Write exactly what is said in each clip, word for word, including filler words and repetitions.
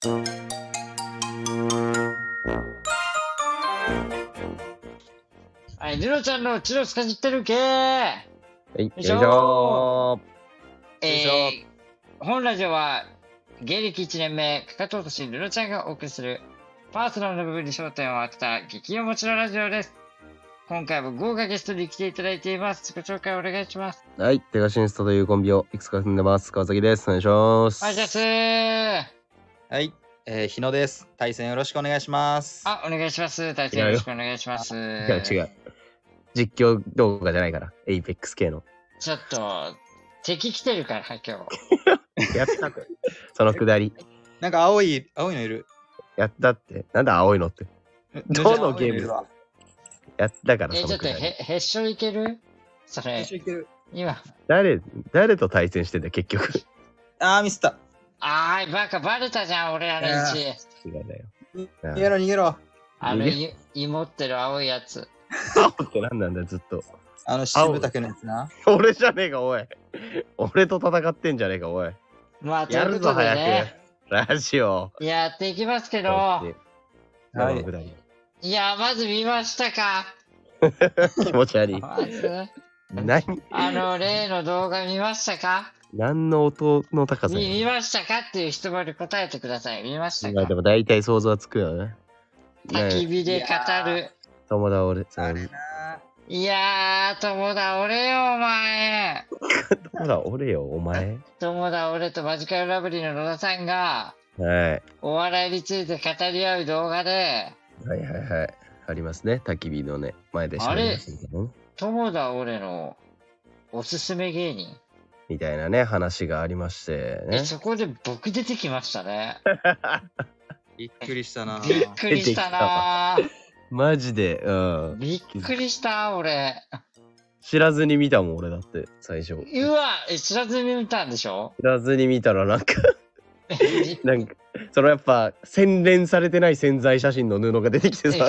はい、ルノちゃんのチュロスかじってるけー。 はい、よいしいしょょえよいしー、本ラジオは芸歴いちねんめ、かかと落としルノちゃんがお送りするパーソナルな部分に焦点を当てた激おもちのラジオです。今回も豪華ゲストに来ていただいています。自己紹介お願いします。 ーはい、テガシンストというコンビをいくつか組んでます。川崎です。お願いします。 お願いしますー。 はい、えー、日野です。対戦よろしくお願いします。 あ、お願いします。大戦よろしくお願いします。 違う違う。実況動画じゃないから、エイペックス系の。 ちょっと、敵来てるから、今日。やったって。そのくだり。 なんか青い、青いのいる。 やったって。なんだ青いのって。どのゲームだやったからえ、ちょっと、 そのくだり。 へ、へっしょいけるそれ。 いける。 今。 誰、誰と対戦してんだよ、結局。 あー、ミスった。 あーい、バカ、バレたじゃん、俺らの位置。 違うだよ。 逃げろ、逃げろ。 あの、い、芋ってる青いやつ。 青って何なんだよ、ずっと。 あの、渋竹のやつな。 俺じゃねえか、おい。俺と戦ってんじゃねえか、おい。 まあ、といやるぞ、 うことで早ね。 く。ラジオ。 やっていきますけど、 はいいや、まず見ましたか気持ち悪い。 まず、 何あの、例の動画見ましたか何の音の高さ見、 や見ましたかっていう質問に答えてください。見ましたかまあでも大体想像はつくよね。 焚きね火で語る。 友達俺、そあうれな。 いやー、友だ俺よ、お前。 友達俺よ、お前。 友だ俺とマジカルラブリーの野田さんが、 はい。 お笑いについて語り合う動画で、 はいはいはい。ありますね。焚き火のね、前で喋りますけどね。 友だ俺のおすすめ芸人。 みたいなね、話がありましてえ、 ね。 そこで僕出てきましたね。 びっくりしたな。 びっくりしたなー。 マジで、うん。 びっくりした俺。 知らずに見たもん、俺だって、最初。 うわ、え知らずに見たんでしょ知らずに見たらなんかなんか、そのやっぱ、洗練されてない潜在写真の布が出てきてさ、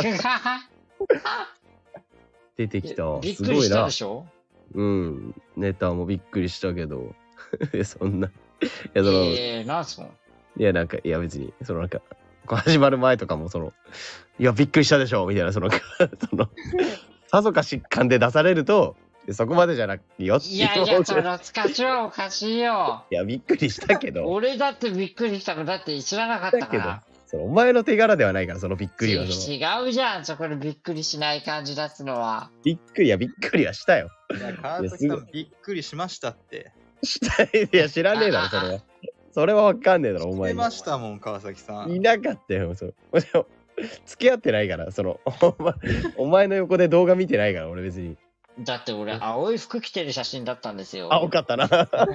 出てきた。 びっくりしたすごいなでしょうん。ネタもびっくりしたけど。そんな。いや、その、 えー、なんすもん。 いや、なんか、いや、別に、そのなんか、こう始まる前とかも、その、いや、びっくりしたでしょみたいな、その、その、さぞか疾患で出されると、そこまでじゃなくてよっていやいや、そのつかちはおかしいよ。 いや、びっくりしたけど、 俺だってびっくりしたのだって知らなかっただけどから。、 そのお前の手柄ではないから、そのびっくりは。その違うじゃん、そこでびっくりしない感じ出すのは。 びっくり、いや、びっくりはしたよ。 いや、川崎さんびっくりしましたって。 したい、いや、知らねえだろ、それは。それはわかんねえだろ、お前に。 出ましたもん、川崎さん。 いなかったよ、そう。でも付き合ってないから、その、お前、お前の横で動画見てないから、俺別に。 だって俺、青い服着てる写真だったんですよ。 青かったな。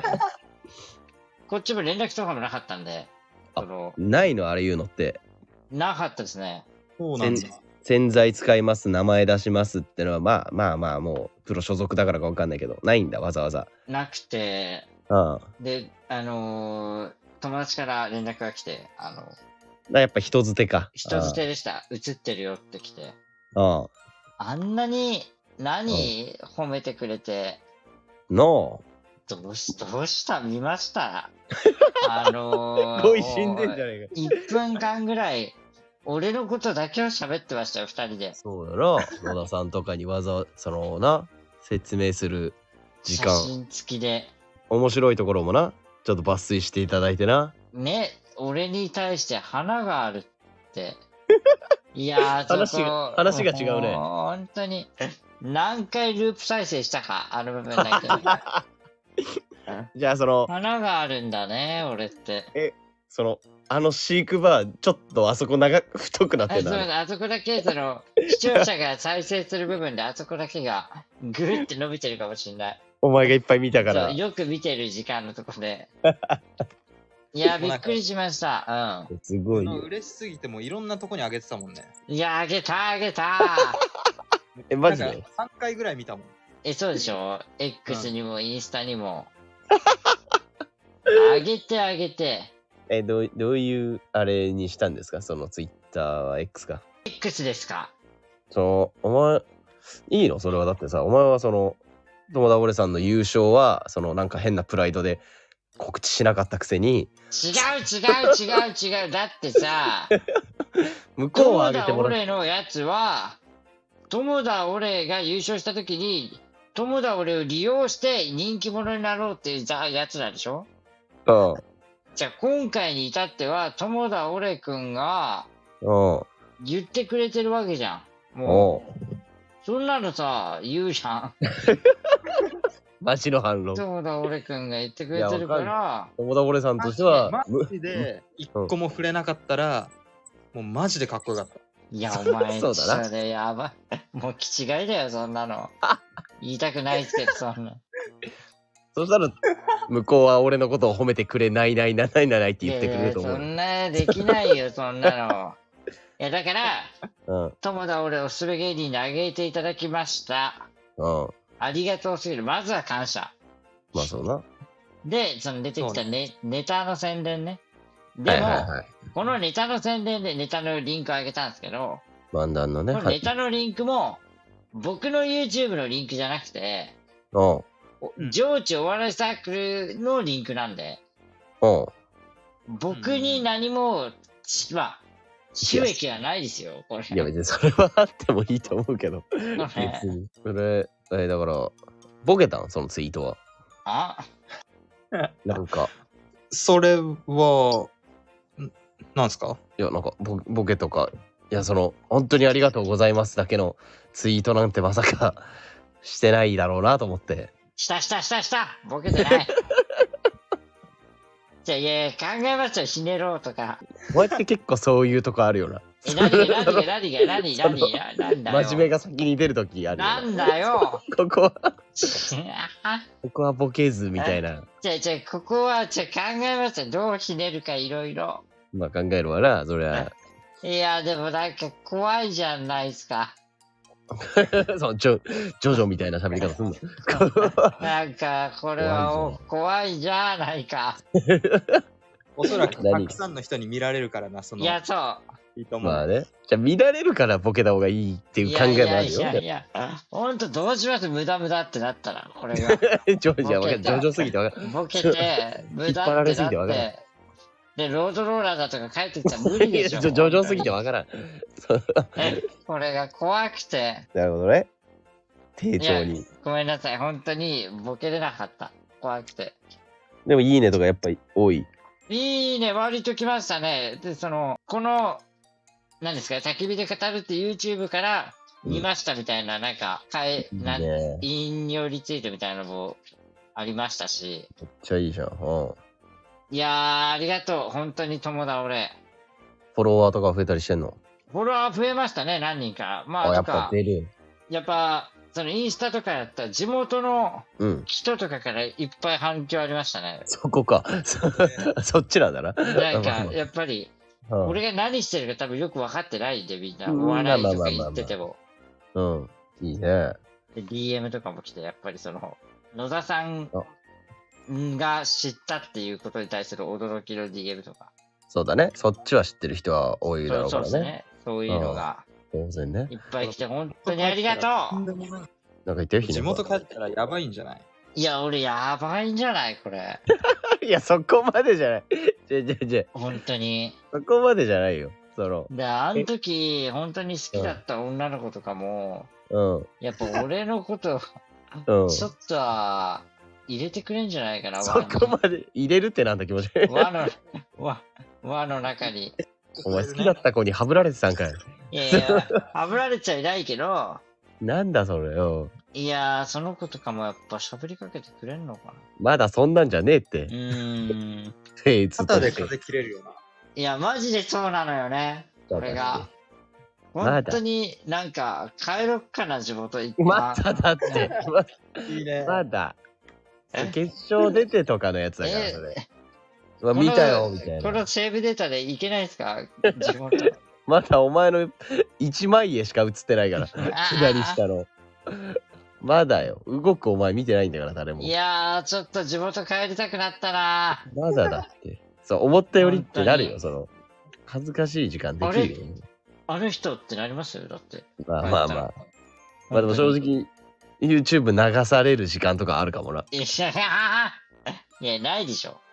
こっちも連絡とかもなかったんで。そのないの、あれ言うのって。 なかったですね。 そうなんだ。 洗剤使います、名前出しますってのは、まあまあまあ、もう、プロ所属だからかわかんないけど、ないんだ、わざわざ。 なくて、 ああ。 で、あのー友達から連絡が来て、あの、 だやっぱ人づてか。 人づてでした。映ってるよって来て。 ああ。 あんなに、何褒めてくれて、 のどうし、どうした見ましたあのー、 恋死んでんじゃねえか。 いっぷんかんぐらい、俺のことだけを喋ってましたよ、二人で。 そうだな。野田さんとかにわざわざ、そのな、説明する時写間。 真付きで。 面白いところもな、ちょっと抜粋していただいてな。 ね、俺に対して花があるって。いやー、 話が話が違うねも本当に。何回ループ再生したか、あの部分だけ。 じゃあその、 花があるんだね、俺って。 その、あの飼育バー、ちょっとあそこ長く、太くなっあそうてんだ。 あそこだけ、その、視聴者が再生する部分で、あそこだけが、ぐーって伸びてるかもしれない。 お前がいっぱい見たかそうら。 よく見てる時間のとこで。いや、びっくりしました。 すごいよ。 嬉しすぎてもういろんなとこにあげてたもんね。 うん。いや、あげた、あげた。 え、マジでなんかさんかいぐらい見たもん。 え、そうでしょ ?X にもインスタにも。あげてあげて。 え、どう、どういうあれにしたんですか、そのツイッターは X か。 X ですかその、お前、いいのそれは。だってさ、お前はその、友田俺さんの優勝は、そのなんか変なプライドで、 告知しなかったくせに違う違う違う違う。だってさ、 向こうは友田上げてもらう。 俺のやつは、友田俺が優勝した時に、友田俺を利用して人気者になろうっていうやつらでしょ。 うんじゃあ今回に至っては、友田俺くんがうん言ってくれてるわけじゃん。もおうう、そんなのさ、言うじゃん。 マジの反論。 友田俺くんが言ってくれてるかいやら、 友田俺さんとしてはマむジで一個も触れなかったら、もうマジでかっこよかった。 いや、お前、 そうだなそれやばい。もう気違いだよ、そんなの。言いたくないっすけど、そんな。 そしたら向こうは俺のことを褒めてくれないないないないないって言ってくれると思いやいやそんなできないよ、そんなの。いや、だから、 う。うん友田俺おすすめ芸人にあげていただきました。 うん。 ありがとうすぎる。まずは感謝。 まあそうな。 で、その出てきたネネタの宣伝ね。でも、 はいはいはい。 このネタの宣伝でネタのリンクをあげたんですけど、 漫談のね。 このはい。 ネタのリンクも、僕の YouTube のリンクじゃなくて、 うんうん上智お笑いサークルのリンクなんで、 うん。 僕に何も、しまあ、収益はないですよ、これ。 いや別にそれはあってもいいと思うけど。 これ別に。それ、えーだから、ボケたんそのツイートは。 あなんか、 それは、んなんすか？ いやなんかボボケとか、いやその、本当にありがとうございますだけのツイートなんてまさかしてないだろうなと思って。 したしたしたしたボケてない。じゃあ、いやいや、考えましたよ、ひねろうとか。 こうやって結構そういうとこあるよな。 え、何が何が何が何その何がなんだよ。 真面目が先に出るときあるよな。 なんだよ。 ここは、 あここはボケずみたいな。 じゃあ、じゃあ、ここは、じゃあ考えましたよ。どうひねるかいろいろ。 まあ考えるわな、そりゃ。 いや、でもなんか怖いじゃないですか。 そのジョジョジョみたいな喋り方すんの。 なんか、これはお怖いじゃないか。 おそらくた何くさんの人に見られるからな、そのいや、そう。 いいと思う。 まあね。じゃあ見られるからボケた方がいいっていう考えもあるよ。 いやいやいやいや、ほんとどうします無駄無駄ってなったら、これが。 ジョジョ、わかんジョジョすぎてわかんボケて、無駄って引っ張られすなっぎてわからんて。で、ロードローラーだとか帰ってきたら無理でしょ。 ジョジョジョすぎてわからん。そうえこれが怖くて。 なるほどね。丁いや重に。 ごめんなさい。本当にボケれなかった。怖くて。 でもいいねとかやっぱり多い。 いいね、割と来ましたね。で、その、この、何ですか、焚き火で語るって YouTube から見ましたみたいな、なんか、かえ、 いいなん、 ね。 引用リツイートみたいなのもありましたし。 めっちゃいいじゃん。うん。フいやー、ありがとう。本当に友達俺。 ォロワーとか増えたりしてんの？ フォロワー増えましたね、何人か。まあ、 あ、 やっぱとか、 出る。 やっぱ、そのインスタとかやったら地元のうん。 人とかからいっぱい反響ありましたね。 そこか。そそっちなんだな。 なんか、 まあまあやっぱり、 うん俺が何してるか多分よく分かってないんで、みんな。 うんお笑いとかまあまあまあまあ言ってても。 うん。いいね。 で、ディーエム とかも来て、やっぱりその、野田さんあが知ったっていうことに対する驚きの ディーエム とか。 そうだね。そっちは知ってる人は多いだろうそうからね。 そうですね。そういうのが当然ね。 いっぱい来て、本当にありがとう。 なんか言ってよ、ひ地な元帰ったらやばいんじゃない？ いや、俺やばいんじゃないこれ。 いや、そこまでじゃない。じゃじゃじゃ本当に。 そこまでじゃないよ。その、 で、あの時、本当に好きだった女の子とかも、 うん。 やっぱ俺のこと、 うん。 ちょっとは入れてくれんじゃないかな、 そこまで入れるってなんだ気持ち悪い。 輪の、輪、輪の中に。 お前好きだった子にハブられてたんかい。 いやいや、はぶられちゃいないけど、 なんだそれよ。 いやー、その子とかもやっぱ喋りかけてくれんのかな。 まだそんなんじゃねえってう。ーん。 フェイツ肩で風切れるよな。 いや、マジでそうなのよね。これが。 まだ本当になんか、帰ろっかな、地元行って。 まだだって。 いいね。 まだ。決勝出てとかのやつだから、 えそれ。うわ見たよ、みたいな。 このセーブデータでいけないですか地元。 まだお前のいちまい絵しか映ってないから。左下の。まだよ。動くお前見てないんだから、誰もい。やー、ちょっと地元帰りたくなったなまだだって。そう、思ったよりってなるよ、 本その。恥ずかしい時間できるよ。 あの人ってなりますよ、だって。 まあまあまあ。まあでも正直、YouTube 流される時間とかあるかもな。 いや、いや、ないでしょ。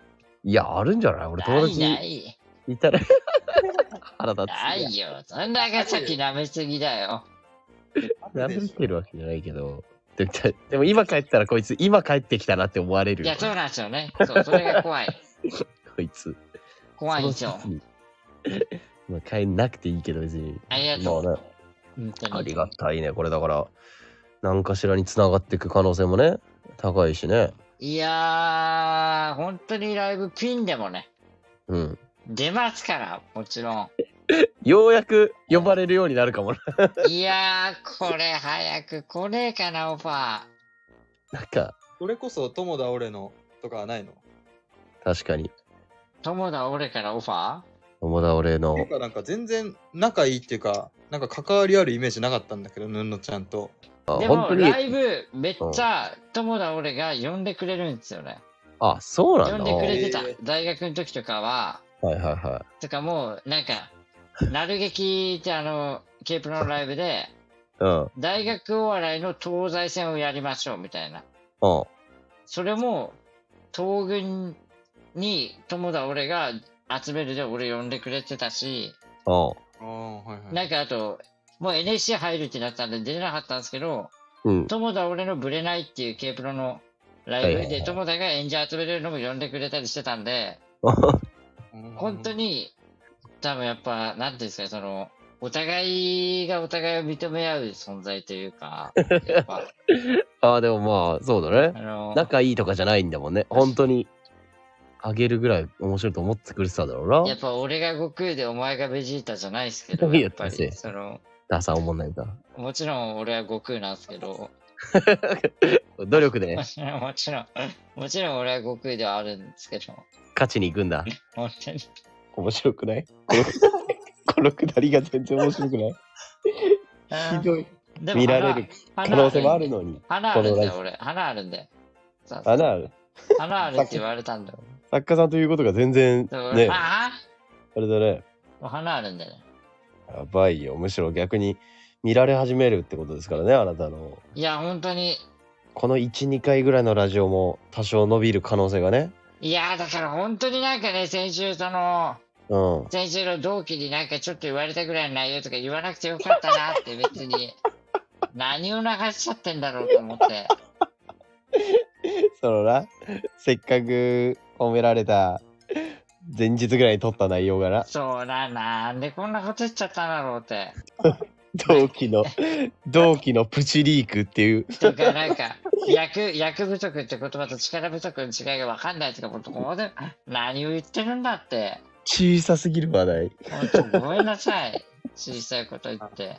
いや、あるんじゃない俺友ない達ない。 いたら腹立つ。 ないよ。そんな長崎舐めすぎだよ。 なめてるわけじゃないけど。でもでも今帰ったらこいつ今帰ってきたなって思われるよ。 いや、そうなんですよね。そう、それが怖い。 こいつ。 怖いんですよ。 その時にまあ帰んなくていいけど別に。 ありがとう。 まあね、 本当に。 ありがたいね。これだから何かしらに繋がっていく可能性もね高いしね。 いやー、本当にライブピンでもね、 うん。 出ますから、もちろん。 ようやく呼ばれるようになるかもな。 いやー、これ早く来ねえかな、オファー。 なんかそれこそ友田俺のとかはないの？ 確かに友田俺からオファー友田俺のなんかなんか全然仲いいっていうか、なんか関わりあるイメージなかったんだけど、ぬんのちゃんと。 でも、 本当にライブ、めっちゃ友田俺が呼んでくれるんですよね。 あそうなんだ。 呼んでくれてたへー。 大学の時とかは、 はいはいはとかもう、なんか、なる劇ってあの、K プロのライブで、 い。うん大学お笑いの東西戦をやりましょうみたいな。 うんそれも、東軍に友田俺が集めるで俺呼んでくれてたし、 うんああ、はいはい。 なんかあと、もう エヌエスシー 入るってなったんで出れなかったんですけど、 うん友田俺のブレないっていう K プロのライブではいはいはい友田が演者集めれるのも呼んでくれたりしてたんで、本当に。 に、多分やっぱ、なんていうんですかね、その、お互いがお互いを認め合う存在というか、やっぱ、 ああでもまあそうだね。 あの、 仲いいとかじゃないんだもんね。本当にあげるぐらい面白いと思ってくれてたんだろうな。 やっぱ俺が悟空でお前がベジータじゃないですけど、 いややっぱ先生り、その、 ダサ思んないんだ。 もちろん俺は悟空なんですけど、 努力でもちろん、もちろん、もちろん俺は悟空ではあるんですけど、 勝ちに行くんだ。 本当に。 面白くないこのこのくだりが全然面白くないひどい。 でも見られる花可能性もあるのに。 花あるんだよ、 このラジ俺。花あるんで。そうそう穴ある。 花あるって言われたんだよ。 作家さんということが全然そうね、 ああれだね。 あ花あるんだよね。 やばいよ。むしろ逆に見られ始めるってことですからね、あなたの。 いや、本当に。 このいち、にかいぐらいのラジオも多少伸びる可能性がね。 いや、だから本当になんかね、先週その、 うん。 先週の同期になんかちょっと言われたぐらいの内容とか言わなくてよかったなって別に、何を流しちゃってんだろうと思って。 そのな、せっかく褒められた前日ぐらいに撮った内容がな、 そうな、なんでこんなこと言っちゃったんだろうって。 同期の、同期のプチリークっていう。 とか、なんか、役、役不足って言葉と力不足の違いが分かんないとか、もうここで何を言ってるんだって。 小さすぎる話題。 本当ごめんなさい。小さいこと言って。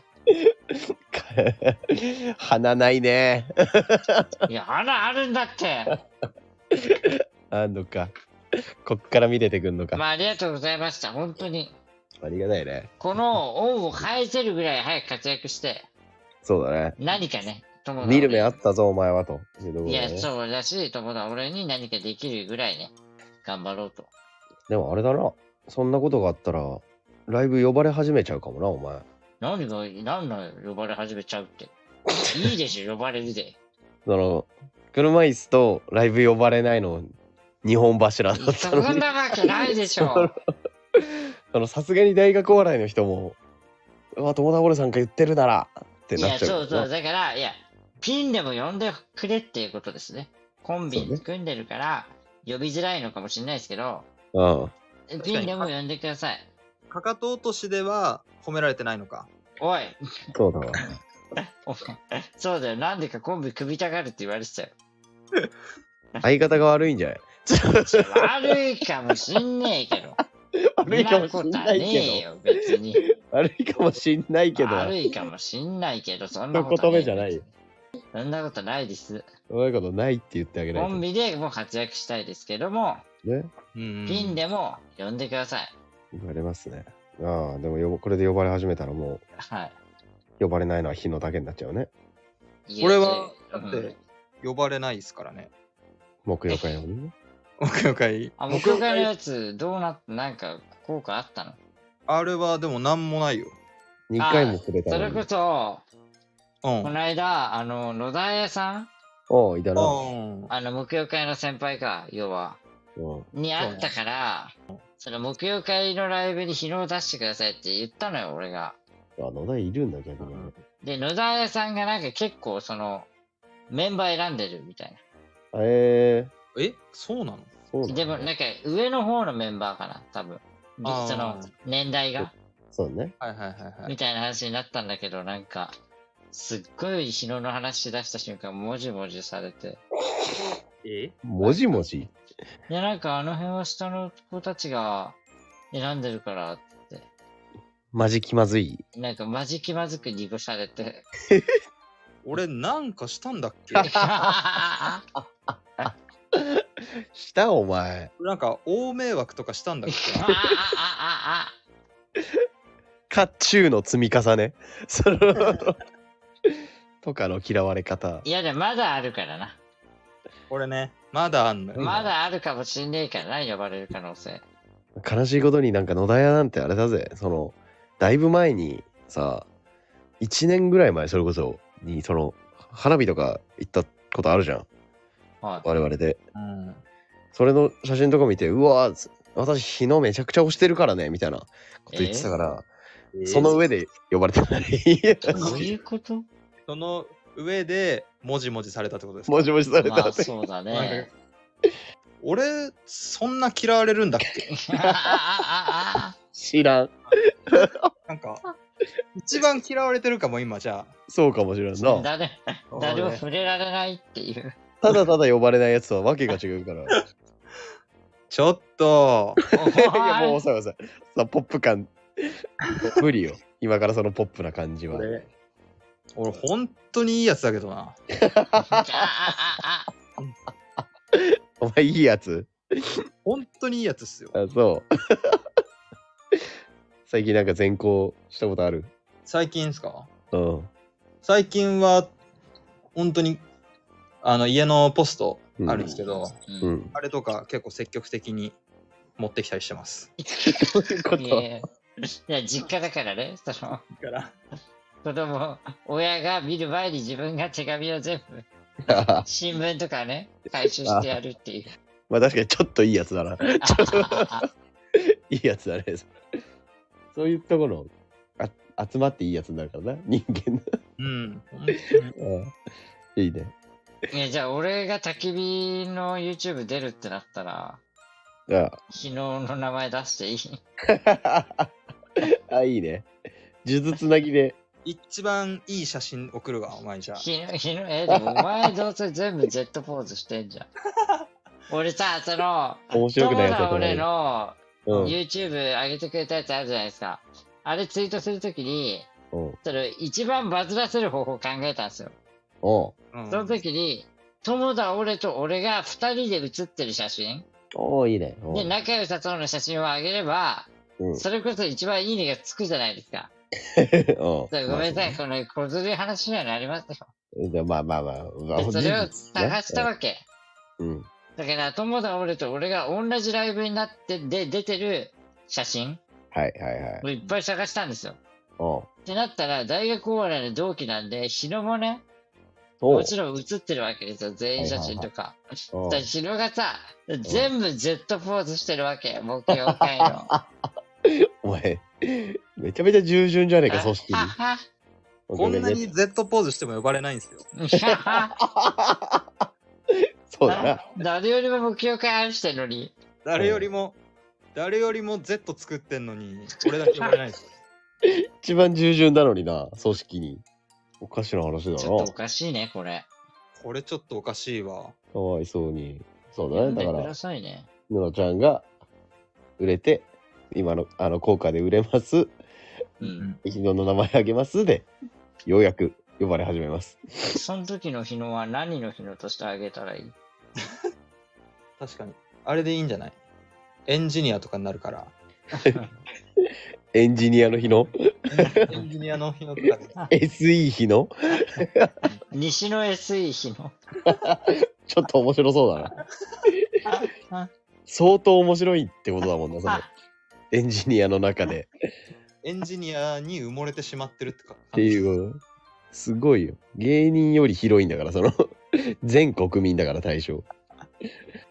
鼻ないね。 いや、花あるんだって。 あんのか。こっから見れてくんのか。 まあ、ありがとうございました。本当に。 ありがたいね。 この恩を返せるぐらい早く活躍して、 そうだね。 何かね、友達見る目あったぞ、お前はと。いうところいや、 だねそうだし、友達俺に何かできるぐらいね、頑張ろうと。 でもあれだな。そんなことがあったら、ライブ呼ばれ始めちゃうかもな、お前。 何が、何の呼ばれ始めちゃうって。いいでしょ、呼ばれるで。 その、車椅子とライブ呼ばれないの、日本柱だったそのに。 んなわけないでしょ。 そのさすがに大学お笑いの人も、うわ、友田俺さんが言ってるならっていや、 なっちゃう。 そうそう、だから、いや、ピンでも呼んでくれっていうことですね。コンビそうね組んでるから、呼びづらいのかもしれないですけど、 うん。 ピンでも呼んでください。 かかと落としでは褒められてないのか。 おい、 そうだわ。 おそうだよ、なんでかコンビ組みたがるって言われてたよ。 相方が悪いんじゃない悪いかもしんねえけど。 悪いかもしんないそんなことはねえけよ、別に。 ど。悪いかもしんないけど。 悪いかもしんないけど、そんな一ことはねえ言目じゃないよ。 そんなことないです。 そういうことないって言ってあげないと。 コンビでも活躍したいですけども、 ね。 うんピンでも呼んでください。 言われますね。ああ、でもよこれで呼ばれ始めたらもはう、呼ばれないのは日のだけになっちゃうね。 い。 これは、だうんって、呼ばれないですからね。 木曜会なのにね。 木曜会。 あ、木曜会のやつ、どうなって、なんか、効果あったのあれはでもなんもないよ。 にかいもくれたのに。 それこそ、 うん。 この間、あの、野田屋さんおう、いたな。 うんあの、木曜会の先輩か、要は。 うん。 にあったから、その木曜会のライブに日野を出してくださいって言ったのよ、俺が。 あ、野田いるんだ、逆に。 で、野田屋さんがなんか結構その、メンバー選んでるみたいええそうなのー、そうな。 なんだでもなんか上の方のメンバーかな、多分。 あーその、年代が。 そうね。 はいはいはいはい。 みたいな話になったんだけど、なんか、すっごい日野の話し出した瞬間、もじもじされて。 えもじもじ。 で、なんかあの辺は下の子たちが選んでるからって、 マジ気まずい。 なんかまじ気まずく濁されて。 俺なんかしたんだっけしたお前。 なんか大迷惑とかしたんだっけ甲冑の積み重ね。そのとかの嫌われ方。 いや、でもまだあるからな。 これね、まだあんのよ。 まだあるかもしんねえからな、呼ばれる可能性。 悲しいことになんか野田屋なんてあれだぜ。その、だいぶ前にさ、いちねんぐらい前それこそに、その、花火とか行ったことあるじゃん。 はい。 我々で。 うん。 それの写真とか見て、うわー私日野めちゃくちゃ推してるからねみたいなこと言ってたから、その上で呼ばれてない。 どういうことその上でもじもじされたってことですかもじもじされまあ、 たって。 そうだね。 俺、そんな嫌われるんだっけ知らん。 なんか、一番嫌われてるかも今じゃそうかもしれんな。 誰、 あ。 誰も触れられないっていう。 ただただ呼ばれないやつとはわけが違うから。いちょっと、 やもうさささポップ感無理よ。今からそのポップな感じは。 俺、俺本当にいいやつだけどな。 お前いいやつ。 本当にいいやつっすよ。 あ、そう。最近なんか全校したことある？ 最近ですか？ うん。 最近は、本当に、あの、家のポストあるんですけど、 う。 うんあれとか結構積極的に持ってきたりしてます。 どういうこいやいやいや、実家だからね、その、 から子供、親が見る前に自分が手紙を全部、 と新聞とかね、回収してやるっていう。 まあ確かにちょっといいやつだな。いいやつだね。そういうところあ集まっていいやつになるからな、人間の。 うん。本当にうんいいね。 いや、じゃあ俺が焚き火の YouTube 出るってなったら、 じゃ昨日の名前出していい？ あ、あ、いいね。数珠つなぎで。 一番いい写真送るわ、お前じゃあ。 日の、日の、え、でもお前どうせ全部ジェットポーズしてんじゃん。俺さ、その、 面白くないやつだ友田と思う俺のうん。 YouTube 上げてくれたやつあるじゃないですか。あれツイートするときに、 うん。 それ一番バズらせる方法を考えたんですよ。 おううんその時に、友田俺と俺が二人で写ってる写真おういいね。おうで、仲良さそうな写真を上げれば、 うん。 それこそ一番いいねがつくじゃないですか。 おうだからごめんなさい、この小ずるい話にはなりますよ。 でまあまあまあ。まあでそれを事実ね探したわけ。 うん。 だから、友田俺と俺が同じライブになってで出てる写真はいはいはい。 をいっぱい探したんですよ。 おうってなったら、大学お笑いの同期なんで、日野もね、 おうもちろん写ってるわけですよ。全員写真とか。 おうだから日野がさ、全部ジェットポーズしてるわけ。木曜会の。 お前、めちゃめちゃ従順じゃねえか、組織に。 あこんなに Z ポーズしても呼ばれないんですよ。 そうだな。 誰よりも木曜会愛してるのに。 誰よりも、誰よりも Z 作ってんのに、俺だけ呼ばれないんですよ。 一番従順なのにな、組織に。おかしな話だちょっとおな。 かしいね、これ。 これちょっとおかしいわ。 かわいそうに。そうだね。 呼んでくだだから、 さいね。 ぬのちゃんが売れて、今のあの効果で売れます。 うん。 日野の名前あげますで、ようやく呼ばれ始めます。 その時の日野は何の日野としてあげたらいい？ 確かに。あれでいいんじゃない？エンジニアとかになるから。 エンジニアの日野エンジニアの日のとかで。 エスイー 日野西の エスイー 日野。 ちょっと面白そうだな。相当面白いってことだもんな、そのエンジニアの中で。 エンジニアに埋もれてしまってるってか。 っていう、すごいよ。芸人より広いんだから、その、全国民だから対象。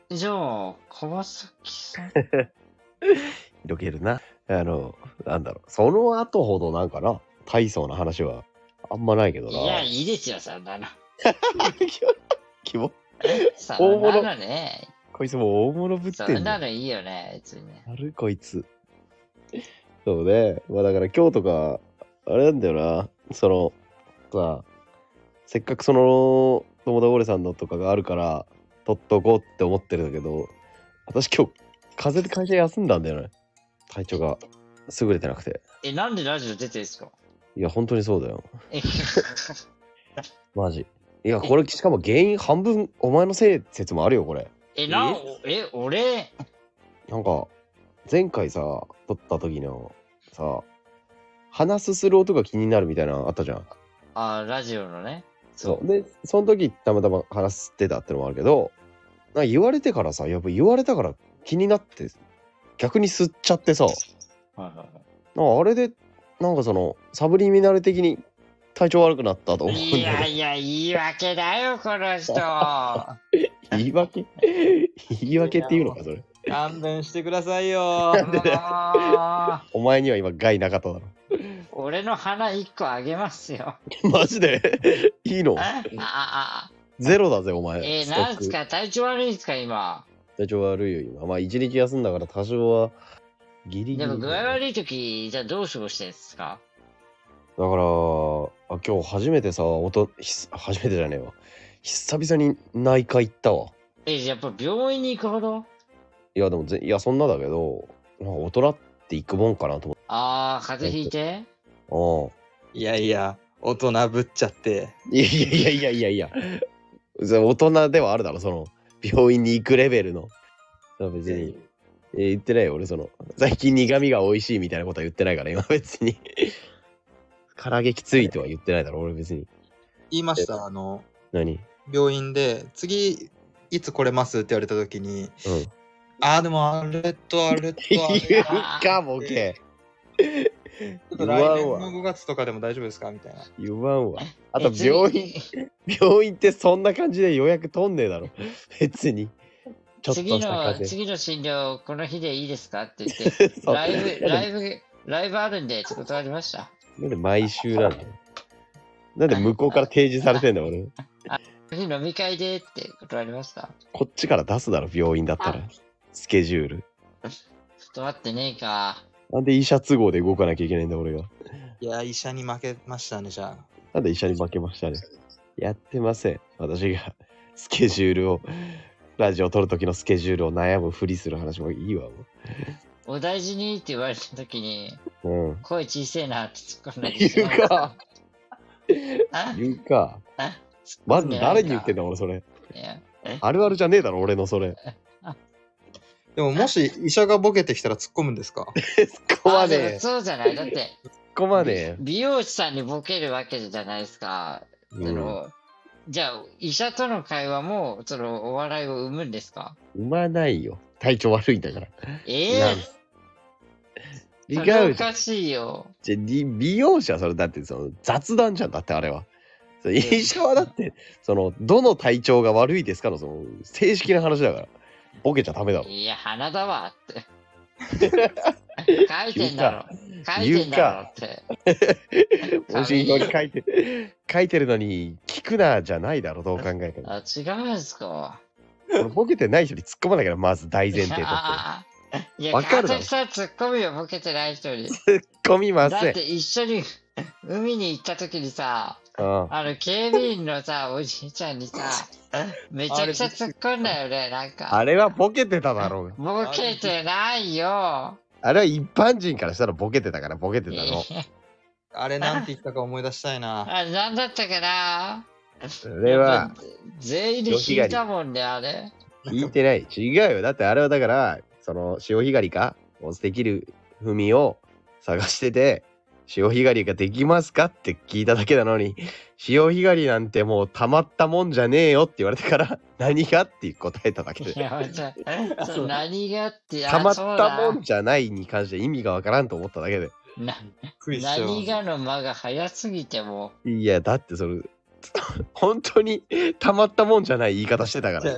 じゃあ、川崎さん。 広げるな。あの、なんだろう。その後ほどなんかな、大層な話はあんまないけどな。 いや、いいですよ、そんなの。 キモ。 そんなのね。 こいつもう大物ぶってんそんなだ。 のいいよね、別にね。 あるこいつ。そうね。まあだから今日とか、あれなんだよな。その、さ、せっかくその、友田オレさんのとかがあるから、取っとこうって思ってるんだけど、私今日、風邪で会社休んだんだよね。体調が優れてなくて。 え、なんでラジオ出てるんですか？ いや、本当にそうだよ。 え、 マジ。いや、これ、しかも原因半分、お前のせい説もあるよ、これ。 え、なん、え、俺、 なんか、前回さ、撮った時の、さ、鼻すする音が気になるみたいなのあったじゃん。 あ、ラジオのね。 そう。で、その時たまたま鼻すってたってのもあるけど、なんか言われてからさ、やっぱ言われたから気になって、逆に吸っちゃってさ、 はいはいはい。 なんかあれで、なんかその、サブリミナル的に体調悪くなったと思うんだいやよ。 いや、言い訳だよ、この人。 言い訳言い訳っていうのか、それ。 勘弁してくださいよ。 もうお前には今害なかっただろ。 俺の花一個あげますよ。 マジでいいのあ、あ、あ、 ゼロだぜ、お前。 えー、 ストックなんすか、体調悪いんすか、今。 体調悪いよ、今。まあ、一日休んだから多少は、ギリギリ。 でも具合だ悪い時、じゃあどう過ごしてんすか？ から、あ今日初めてさ、音、ひ初めてじゃねえわ。久々に内科行ったわ。 え、やっぱ病院に行くほど？ いや、でもぜ、いや、そんなだけど、なんか大人って行くもんかなとあー、風邪ひいて？ 思って。 いやいや、大人ぶっちゃって。 うん。いやいやいやいやいやいや。それ大人ではあるだろ、その、病院に行くレベルの。別に。えー言ってないよ、俺、その、最近苦味が美味しいみたいなことは言ってないから、今別に。唐揚げきついとは言ってないだろ、俺別に。 言いました、あの、 何病院で、次、いつ来れますって言われた時に、 うん。 あー、でもあれとあれとあれ。ち言うか、ボケ。 ょっと来年のごがつとかでも大丈夫ですかみたいな。 言わんわ。あと、 え次病院、病院ってそんな感じで予約取んねえだろ。別に。ちょっと次の、 した風邪。 次の診療、この日でいいですかって言って、 そうライブ、ライブ、ライブあるんで、ちょっと断りました。 なんで毎週なんだよ。なんで向こうから提示されてんだよ、俺。 この日飲み会でって断りました。 こっちから出すだろ、病院だったら。スケジュール。 ちょっと待ってねえか。 なんで医者都合で動かなきゃいけないんだ、俺が。 いや、医者に負けましたね、じゃあ。 なんで医者に負けましたね。やってません。私がスケジュールを、ラジオ撮る時のスケジュールを悩むふりする話もいいわ、もお大事にって言われた時に、 う。うん。 声小せえなって突っ込んだりし言ないうか。 あ言うか。 あまず誰に言ってんだだ、俺それ。 いやあるあるじゃねえだろ、俺のそれ。 でも、もし医者がボケてきたら突っ込むんですか？ 突っ込まあでもねえ。 そうじゃないだって、 突っ込まねえ。 美容師さんにボケるわけじゃないですか。 うんそのじゃあ、医者との会話も、その、お笑いを生むんですか？ 生まないよ。体調悪いんだから。 ええなん違それおうじゃん。 かしいよ。 じゃり美容師はそれだってその雑談じゃんだってあれは。それ医者はだってそのどの体調が悪いですかのその正式な話だからボケちゃダメだろ。 いや、鼻だわって。書いてんだろ。書いてんだろって。 問診票に書いて書いてるのに聞くなじゃないだろどう考えても。 あ、違うんですか。 これボケてない人に突っ込まなきゃまず大前提として。 ああいや、 わかるだろ川崎さん突っ込むよ、ボケてない人に。 突っ込みませんだって。一緒に海に行った時にさ、 うんあの、警備員のさ、おじいちゃんにさ、めちゃくちゃ突っ込んだよね、なんか。 あれはボケてただろうが。 ボケてないよ。 あれは一般人からしたらボケてたからボケてたの。 あれなんて言ったか思い出したいな。 あ、なんだったかなそれは全員で引いたもんね、あれ。 聞いてない。違うよ。だってあれはだから、その潮干狩りか、できる文を探してて、潮干狩りができますかって聞いただけなのに、潮干狩りなんてもうたまったもんじゃねえよって言われてから、何がって答えただけで。 いや、じゃあそう何がって、あたまっそうだたもんじゃないに関して意味がわからんと思っただけで。 なクイズしよう何がの間が早すぎても。 いや、だってそれ、本当にたまったもんじゃない言い方してたから。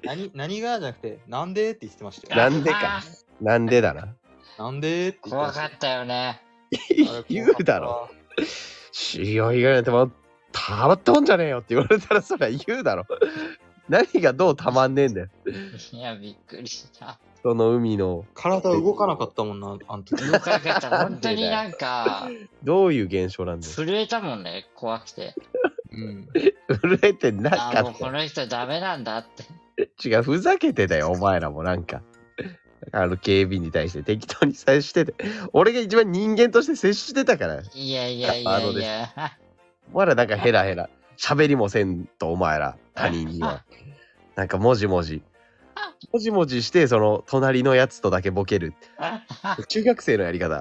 何、何がじゃなくて、なんでって言ってましたよ。 なんでか。なんでだな。 なんでって言って怖ましたよ。 かったよね。 言うだろ。潮干狩りなんてもうたまったもんじゃねえよって言われたらそりゃ言うだろ。何がどうたまんねえんだよ。 いや、びっくりした。 その海の体動かなかったもんな、あの時。 よかった。本当になんか、 どういう現象なんだよ。 震えたもんね、怖くて。 うん。 震えてなあ、 かっもうこの人ダメなんだって。 た。違う、ふざけてたよ、お前らもなんか。あの警備員に対して適当に接してて。俺が一番人間として接してたから。 いやいやいやいや。 お前らなんかヘラヘラ。喋りもせんと、お前ら、他人には。なんかもじもじ。もじもじして、その隣のやつとだけボケる。中学生のやり方。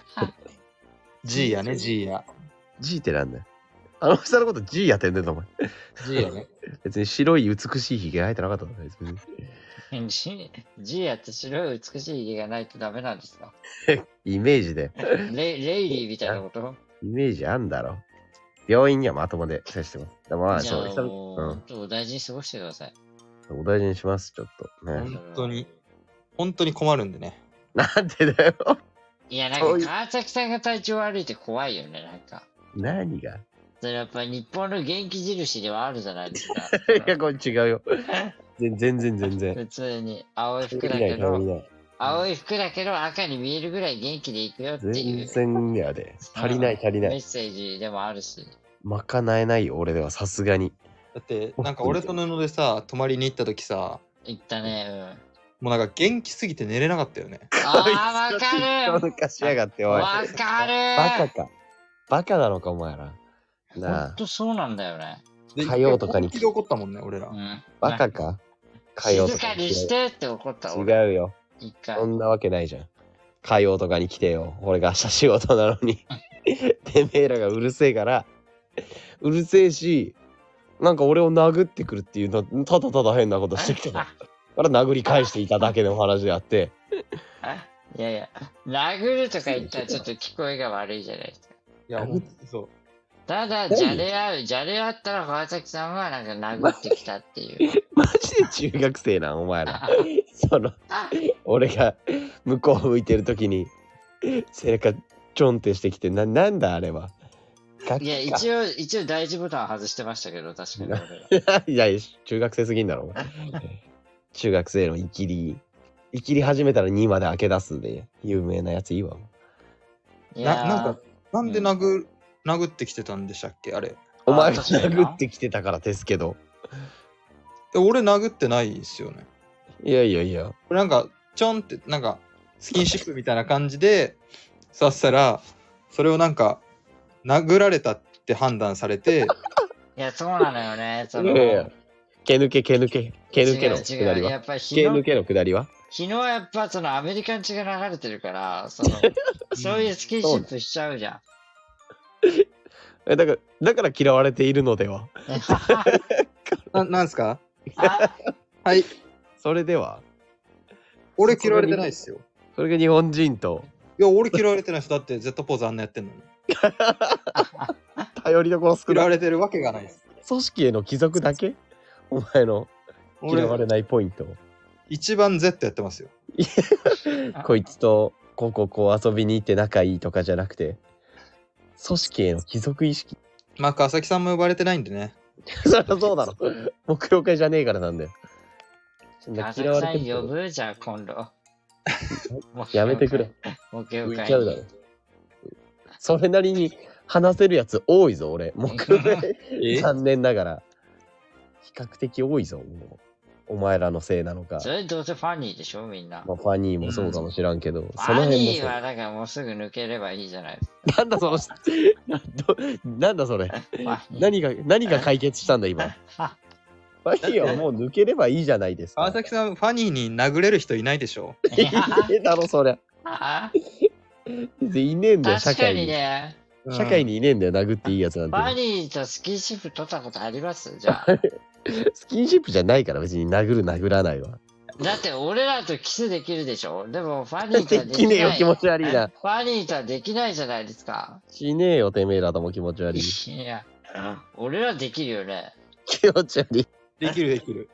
G やね、G や。 G ってなんだよ。あの人のこと G やってんねんの、お前。 G やね。 別に白い美しいひげ生えてなかったんだよ、別に。 G, G やって白い美しい家がないとダメなんですか？ イメージで。 レレイリーみたいなこと？ イメージあんだろ。病院にはまともで接してます。でもまあ、 じゃあ、 そう、 もう、 うん本当お大事に過ごしてください。 お大事にします、ちょっと。ね、 本当に、本当に困るんでね。 なんでだよ。 いや、なんそういうか川崎さんが体調悪いって怖いよね、なんか。 何がそれやっぱり日本の元気印ではあるじゃないですか。 いや、これ違うよ。全然全然全然。 普通に青い服だいない、 けど、 いない。 青い服だけど赤に見えるぐらい元気でいくよっていう全然やで。足りない足りない。 メッセージでもあるし。 賄えないよ、俺ではさすがに。 だって、なんか俺と布でさ、泊まりに行った時さ、 言ったね、うん。 もうなんか元気すぎて寝れなかったよね。 あー、わかる抜かしやがって、おい。 わかるバカか。バカなのか、お前ら。 ほなんあ、 とそうなんだよね。 で火曜とかに本気で怒ったもんね、俺ら。 うん。 バカか。火曜と静かかに来て。 にしてって怒った俺。 違うよ。 一回そ。んなわけないじゃん。火曜とかに来てよ。俺が明日仕事なのに。てめえらがうるせえから。うるせえし、なんか俺を殴ってくるっていうの、ただただ変なことしてきたから。から殴り返していただけの話であって。 いやいや、殴るとか言ったらちょっと聞こえが悪いじゃないですか。 いや、ほんとそう。 ただ、じゃれ合う、じゃれ合ったら川崎さんはなんか殴ってきたっていう。 マジで中学生なん、お前ら。その、俺が向こう向いてる時に、背中ちょんってしてきて、な、なんだあれは。 いや、一応、一応大事ボタン外してましたけど、確かに俺ら。 いや、中学生すぎんだろ、お前中学生のイキリ、イキリ始めたらにまで開け出すで、有名なやついいわ。 いやななんか、なんで殴,、殴ってきてたんでしたっけあれ。 お前が確かにな殴ってきてたからですけど。 え俺殴ってないですよね。 いやいやいや。 俺なんか、ちょんって、なんか、スキンシップみたいな感じで刺したら、それをなんか、殴られたって判断されて、 いや、そうなのよね。その、 いやいや毛抜け毛抜け毛抜けの違う違う。 くだりはやっぱり日の、 毛抜けのくだりは日のはやっぱそのアメリカン血が流れてるから、その、そういうスキンシップしちゃうじゃん。 えだからだから嫌われているのでは。 ななんすかあはい。 それでは俺嫌われてないっすよ。 それが日本人といや、俺嫌われてないっす。だって Z ポーズあんなやってんのに。 頼りどころ少嫌ないわれてるわけがないっす。 組織への帰属だけお前の嫌われ俺、 ないポイント。 一番 Z やってますよ。 こいつとこうこうこう遊びに行って仲いいとかじゃなくて組織への帰属意識。 まあ、川崎さんも呼ばれてないんでね。 そりゃそうだろ。目標会じゃねえからなんだよ。そんな川崎さん嫌われてる呼ぶじゃあ今度。 やめてくれ。 目標会。 浮いちゃうだろ。それなりに話せるやつ多いぞ俺。目標会え残念ながら比較的多いぞ。もうお前らのせいなのか。 それどうせファニーでしょみんな。 まあ、ファニーもそうかもしらんけど、 フそのァ辺もそうニーはだからもうすぐ抜ければいいじゃないですなんだそのなどなんだそれか。ファニー何が何が解決したんだ今。 はファニーはもう抜ければいいじゃないですか。 川崎さん、ファニーに殴れる人いないでしょ。 いねえだろそりゃ。 あいねえんだよ社確かに会に。 ね。 社会にいねえんだよ殴っていいやつなんファて。 ニーとスキンシップ取ったことありますじゃあ。 スキンシップじゃないから別に殴る殴らないわ。 だって俺らとキスできるでしょでもファニーとはでできない。 きねえよ気持ち悪いな。 ファニーとはできないじゃないですか。 しねえよてめえらとも気持ち悪い。 いや、俺らできるよね。 気持ち悪い。 できるできる。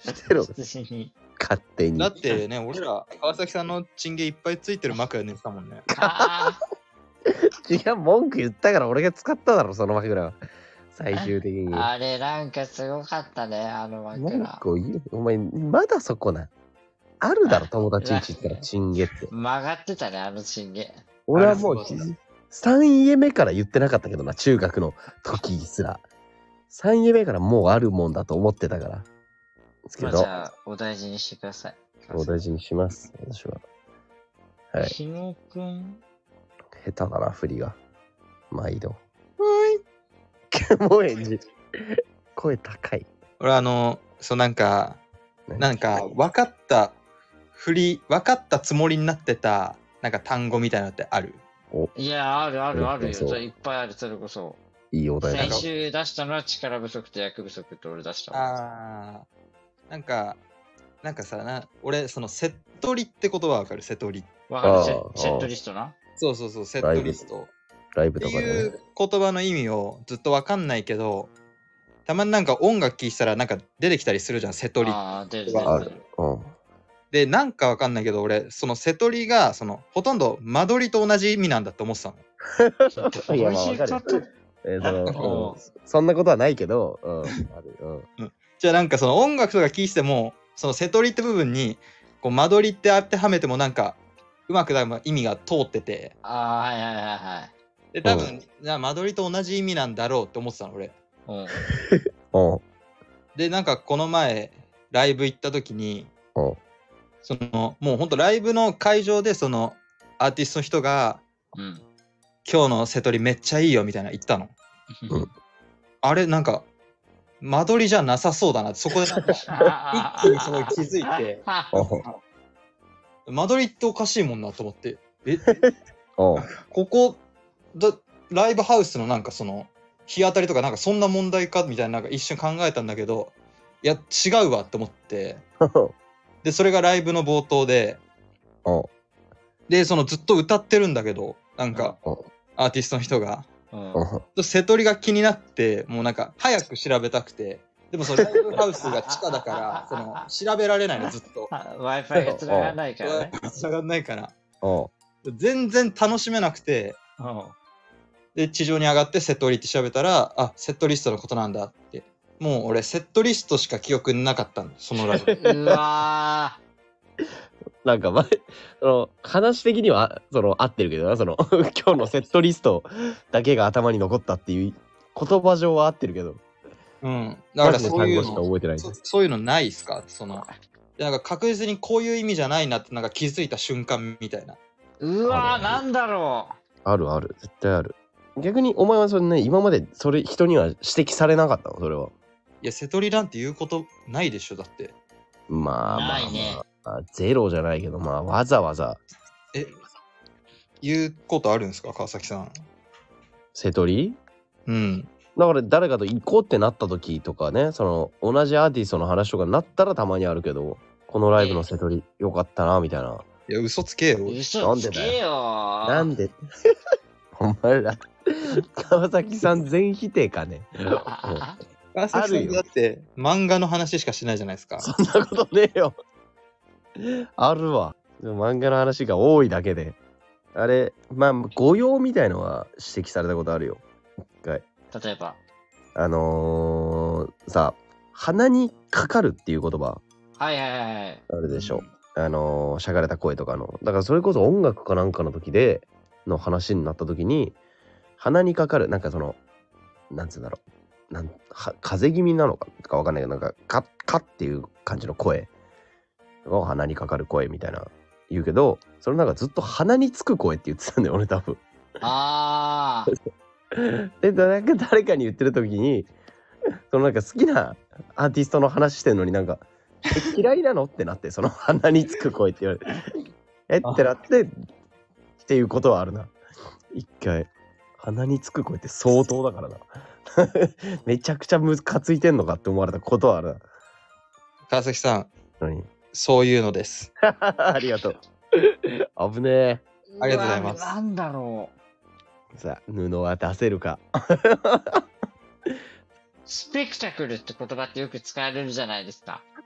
してろ普通に。 勝手に。 だってね、俺ら川崎さんのチンゲいっぱいついてる枕寝てたもんね。 あ違う、文句言ったから俺が使っただろ、その枕は。最終的に。 あ、あれなんかすごかったね、あの文枕。 句を言う。お前、まだそこな。あるだろ、友達んち行ったらチンゲって。 曲がってたね、あのチンゲ。 俺はもうあれそうださん家目から言ってなかったけどな、中学の時すら。さん家目からもうあるもんだと思ってたから。ですけまあ、 どじ、ゃあ、お大事にしてください。 お大事にします、私は。はい。 ひもくん。 下手だな、振りが。毎度。もう返事。声高い。 俺あの、そうなんか、 ねなんか分かった振り、分かったつもりになってた、なんか単語みたいなのってある？ いや、あるあるあるよ。 そうそれいっぱいある、それこそ。 いいお題だ先な。 週出したのは力不足と役不足って俺出したもん。 あー、なんか、なんかさ、な俺、そのセットリって言葉わかる？セトリ。 わかるセあーセットリストな。 そうそうそう、セットリスト。 ライブってとかでねいう。言葉の意味をずっとわかんないけど、たまになんか音楽聴いたらなんか出てきたりするじゃん、セトリ。 ああ、出る出るある出る。。 うん。 で、なんかわかんないけど、俺、そのセトリが、その、ほとんど間取りと同じ意味なんだって思ってたの。 いやまあどういうことわかえーそのううんそんなことはないけど、うん、ある。うん。 じゃあなんかその音楽とか聴いてても、そのセトリって部分に、こう間取りって当てはめてもなんか、うまく多分意味が通ってて、 ああ、はいはいはいはい。 で、多分、じゃあ間取りと同じ意味なんだろうって思ってたの、俺。 うん。 うん。 で、なんかこの前、ライブ行った時に、 うん。 その、もうほんとライブの会場で、その、アーティストの人が、 うん。 今日のセトリめっちゃいいよみたいな言ったの。 うんあれ、なんか、間取りじゃなさそうだなって、そこでなんか一気にその気づいて、間取りっておかしいもんなと思って、え、 うん。 ここだ、ライブハウスのなんかその、日当たりとかなんかそんな問題かみたいな、なんか一瞬考えたんだけど、いや、違うわって思って、で、それがライブの冒頭で、 うん。 で、そのずっと歌ってるんだけど、なんかうん。 アーティストの人が、 うんうん。 セトリが気になって、もうなんか早く調べたくて、でもそのライブハウスが地下だから、その調べられないのずっと。 あ Wi-Fi が繋がらないからね。 繋がんないから。 うん。 全然楽しめなくて、 うんで、地上に上がってセットリって調べたら、あ、セットリストのことなんだって。もう俺、セットリストしか記憶になかったの、そのライブ。 うわなんか前、その話的にはその合ってるけどな、その今日のセットリストだけが頭に残ったっていう言葉上は合ってるけど、 うん。だからマジでそういう単語しかの、 覚えてない。 そそういうのないっすか？その、でなんか確実にこういう意味じゃないなってなんか気づいた瞬間みたいな。 ーうわーなんだろあるある、絶対ある。逆にお前はそれね、今までそれ人には指摘されなかったの、それは。 いや、セトリなんて言うことないでしょ、だって。 まあまあ、 ないねまあ、ゼロじゃないけど、まあわざわざえ、言うことあるんですか、川崎さん。 瀬戸りうん。 だから誰かと行こうってなった時とかね、その同じアーティストの話とかになったらたまにあるけど、このライブの瀬戸りよかったなみたいな。 いや、嘘つけよう。。嘘つけよー。 なんでお前ら川崎さん全否定かね。 あ川崎さあるよんだって漫画の話しかしないじゃないですか。 そんなことねえよ。あるわ。でも漫画の話が多いだけで。あれ、まあ、誤用みたいのは指摘されたことあるよ。一回。 例えば。 あのー、さ、鼻にかかるっていう言葉はいはいはいはい。 あるでしょ。あのー、しゃがれた声とかの。だからそれこそ音楽かなんかの時で、の話になった時に、鼻にかかる、なんかその、なんつうんだろう。なんは風邪気味なのかかわかんないけど、なんか、カッカッっていう感じの声が鼻にかかる声みたいな言うけど、それなんかずっと鼻につく声って言ってたんだよ、俺多分。 あー。 で、なんか誰かに言ってる時に、そのなんか好きなアーティストの話してんのになんか、え嫌いなのってなって、その鼻につく声って言われて、えってなって、っていうことはあるな。一回。鼻につく声って相当だからな。めちゃくちゃムカついてんのかって思われたことはあるな。 川崎さん、 何そういうのです。 ありがとう。危ねえ。 ありがとうございますうわなんだろう。 さあ、布は出せるか。 スペクタクルって言葉ってよく使われるじゃないですか。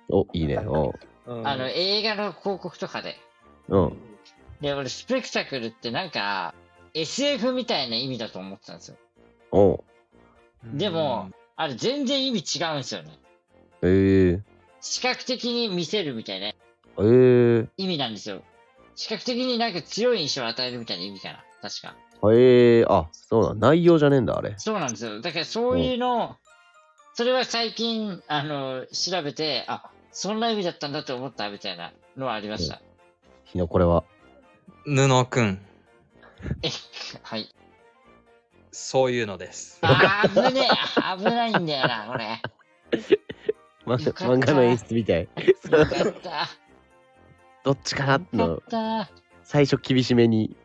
お、いいね。おうんあの、映画の広告とかで。 うん。 で、俺、スペクタクルってなんか、エスエフ みたいな意味だと思ってたんですよ。 おう。 でも、あれ全然意味違うんですよね。 えー。 視覚的に見せるみたいなえー。 意味なんですよ。視覚的になんか強い印象を与えるみたいな意味かな。確か。 えー。あ、そうなん。内容じゃねえんだ、あれ。 そうなんですよ。だからそういうの、それは最近、あの、調べて、あ、そんな意味だったんだと思ったみたいなのはありました。 日野これは。 布くん、 え、はい。 そういうのです。 あー、危ねえ。危ないんだよな、これ。 ま、 よかった漫画の演出みたい。 よかった。 どっちかなってよのかった。 最初厳しめに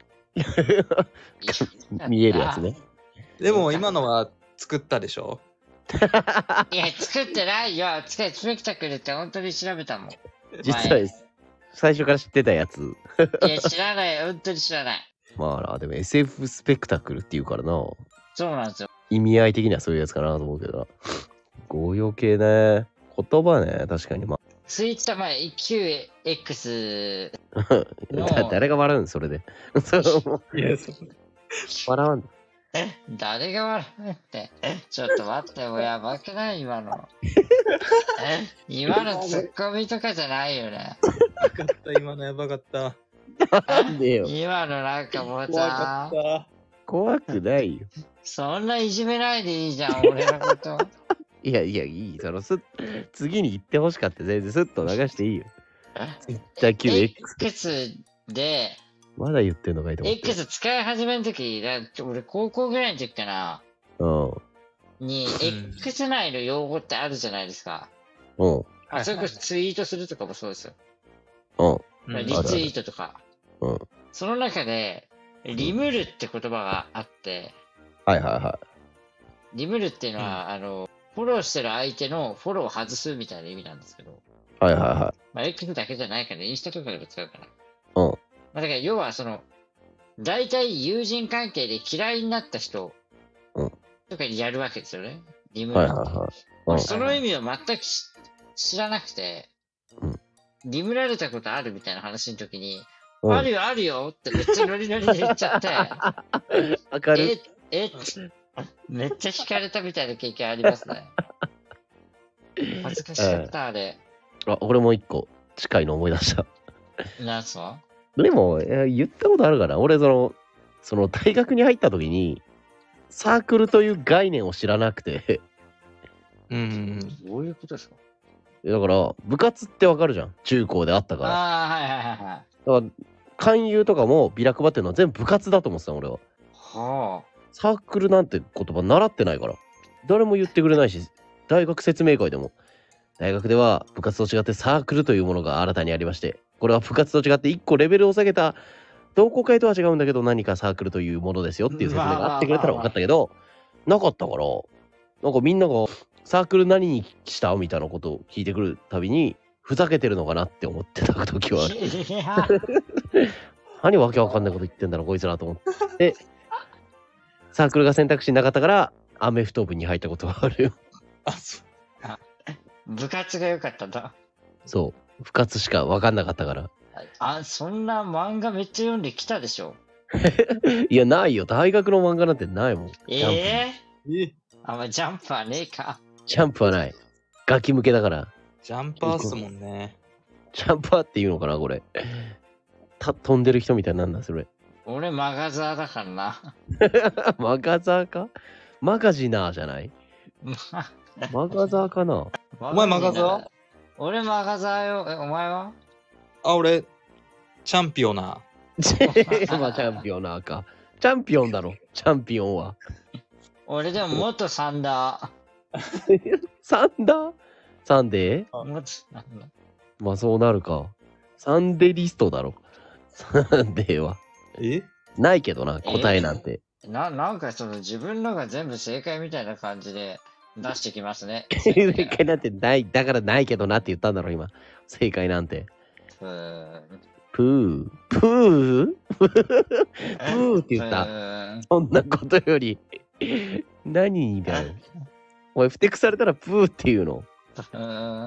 見えるやつね。 でも今のは作ったでしょ。 いや、作ってないよ。使いスペクタクルって本当に調べたもん。 実はです。最初から知ってたやつ。 いや、知らない。本当に知らない。 まあな、でも エスエフ スペクタクルっていうからな。 そうなんですよ。 意味合い的にはそういうやつかなと思うけどな。強要系ね。言葉ね、確かにまツイッター、まあ、キューエックス のあ。誰が笑うんそれで。そういや、そ笑わん。 誰が笑うって。ちょっと待って、もうやばくない今の。今のツッコミとかじゃないよね。 やばかった、今のやばかった。 なんでよ。 今のなんかもう怖かさっ、た。 怖くないよ。 そんないじめないでいいじゃん、俺のこと。 いやいや、いい。そのす次に行ってほしかった。全然スッと流していいよ。じゃあ キューエックス。 X で、 まだ言ってんのかいと思って。 X 使い始めの時、だ俺高校ぐらいの時かな、 うん。 に、 ん X 内の用語ってあるじゃないですか。 うん。 あ、それこそツイートするとかもそうですよ。 うん。 うんリツイートとか。 うん。 その中で、リムルって言葉があって、 はいはいはリムルっていうのは、あの、フォローしてる相手のフォローを外すみたいな意味なんですけど、 い。はいはいはい。 まあ、X だけじゃないから、インスタとかでも使うから。 うん。 まあ、だから要はその、大体友人関係で嫌いになった人うんとかにやるわけですよね。リムルって。 はいはいはい。うん。 その意味を全くし知らなくて、 うんリムられたことあるみたいな話の時に、 うんあるよあるよってめっちゃノリノリで言っちゃって、 明るい。 え、え、めっちゃ惹かれたみたいな経験ありますね。恥ずかしかった、あれ。 あ、俺も一個近いの思い出した。 なんすか？ でも、えー言ったことあるかな。俺、その、その大学に入った時に、サークルという概念を知らなくて、 うん。 どういうことですか？ だから、部活ってわかるじゃん。中高であったから。 ああ、はいはいはいはい。 だから、勧誘とかもビラ配ってるのは全部部活だと思ってた、俺は。 はサークルなんて言葉習ってないから。誰も言ってくれないし、大学説明会でも。大学では部活と違ってサークルというものが新たにありまして、これは部活と違って一個レベルを下げた同好会とは違うんだけど何かサークルというものですよっていう説明があってくれたら分かったけど、なかったから、なんかみんながサークル何にしたみたいなことを聞いてくるたびに、ふざけてるのかなって思ってた時はある。 いや何わけわかんないこと言ってんだろこいつらと思ってサークルが選択肢なかったからアメフト部に入ったことがあるよ。 あ、そう。 部活が良かったんだ。 そう部活しかわかんなかったから。 あ、そんな漫画めっちゃ読んできたでしょ。 いやないよ、大学の漫画なんてないもん。 えジャンプえー、 え、 あ、まあ、ジャンプはねえか。 ジャンプはない。ガキ向けだから。 ジャンパーっすもんね。 ジャンパーっていうのかなこれ。た飛んでる人みたいなんだそれ。 俺マガザーだからな。 マガザーかマガジナーじゃない？マガザーかな。 お前マガザー？ 俺マガザーよ。え、お前は？ あ、俺、チャンピオナ。 まあチャンピオンなか。チャンピオンだろ。チャンピオンは。 俺でも元サンダー。 サンダーサンデー元サンダー。 まあそうなるか。サンデリストだろ。サンデーは。 えないけどな、答えなんて。 な、なんかその自分のが全部正解みたいな感じで出してきますね。 正解なんてない。だからないけどなって言ったんだろ、今。正解なんて。 うーん。 プープープーって言った。 た。 そんなことより。何だよ。お前、ふてくされたらプーって言うの。 うーん。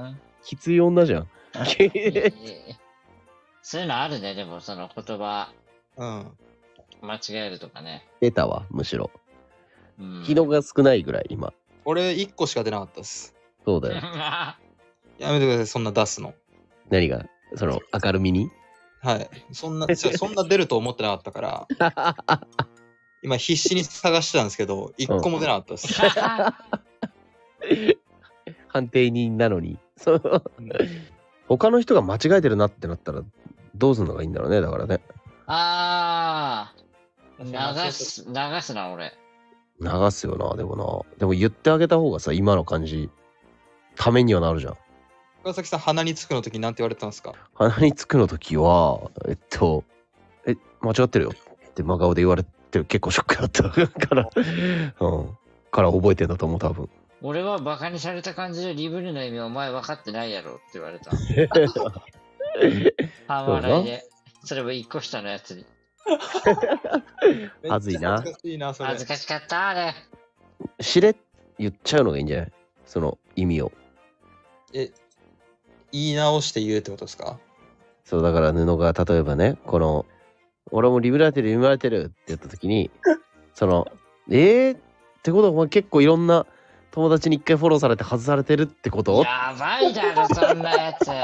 きつい女じゃん。 そういうのあるね、でもその言葉うん。 間違えるとかね。 出たわ、むしろ。 うん、 人が少ないぐらい、今。 俺いっこしか出なかったです。 そうだよ。 やめてください、そんな出すの。 何がその、明るみにはい。そんな、そそんな出ると思ってなかったから、今必死に探してたんですけど、いっこも出なかったです。 判定人なのに。そううん他の人が間違えてるなってなったら、どうするのがいいんだろうね、だからね。 あー、流す、流すな、俺。 流すよな、でもな。でも言ってあげた方がさ、今の感じ、ためにはなるじゃん。 川崎さん、鼻につくの時なんて言われてたんですか？ 鼻につくの時は、えっと、え、間違ってるよって真顔で言われて結構ショックだったから、うん。から覚えてんだと思う、多分。 俺はバカにされた感じでリブルの意味お前分かってないやろって言われた。半笑いで。それも一個下のやつに。 はずいなめっちゃ恥ずかしいな、それ。 恥ずかしかった、あれ。 しれっ言っちゃうのがいいんじゃないその意味を。 え、言い直して言うってことですか？ そう、だから布が例えばね、この、俺もリブラれてる、リブラれてるって言った時に、その、えー、ってことはお前結構いろんな友達に一回フォローされて外されてるってことやばいだろ、そんなやつ。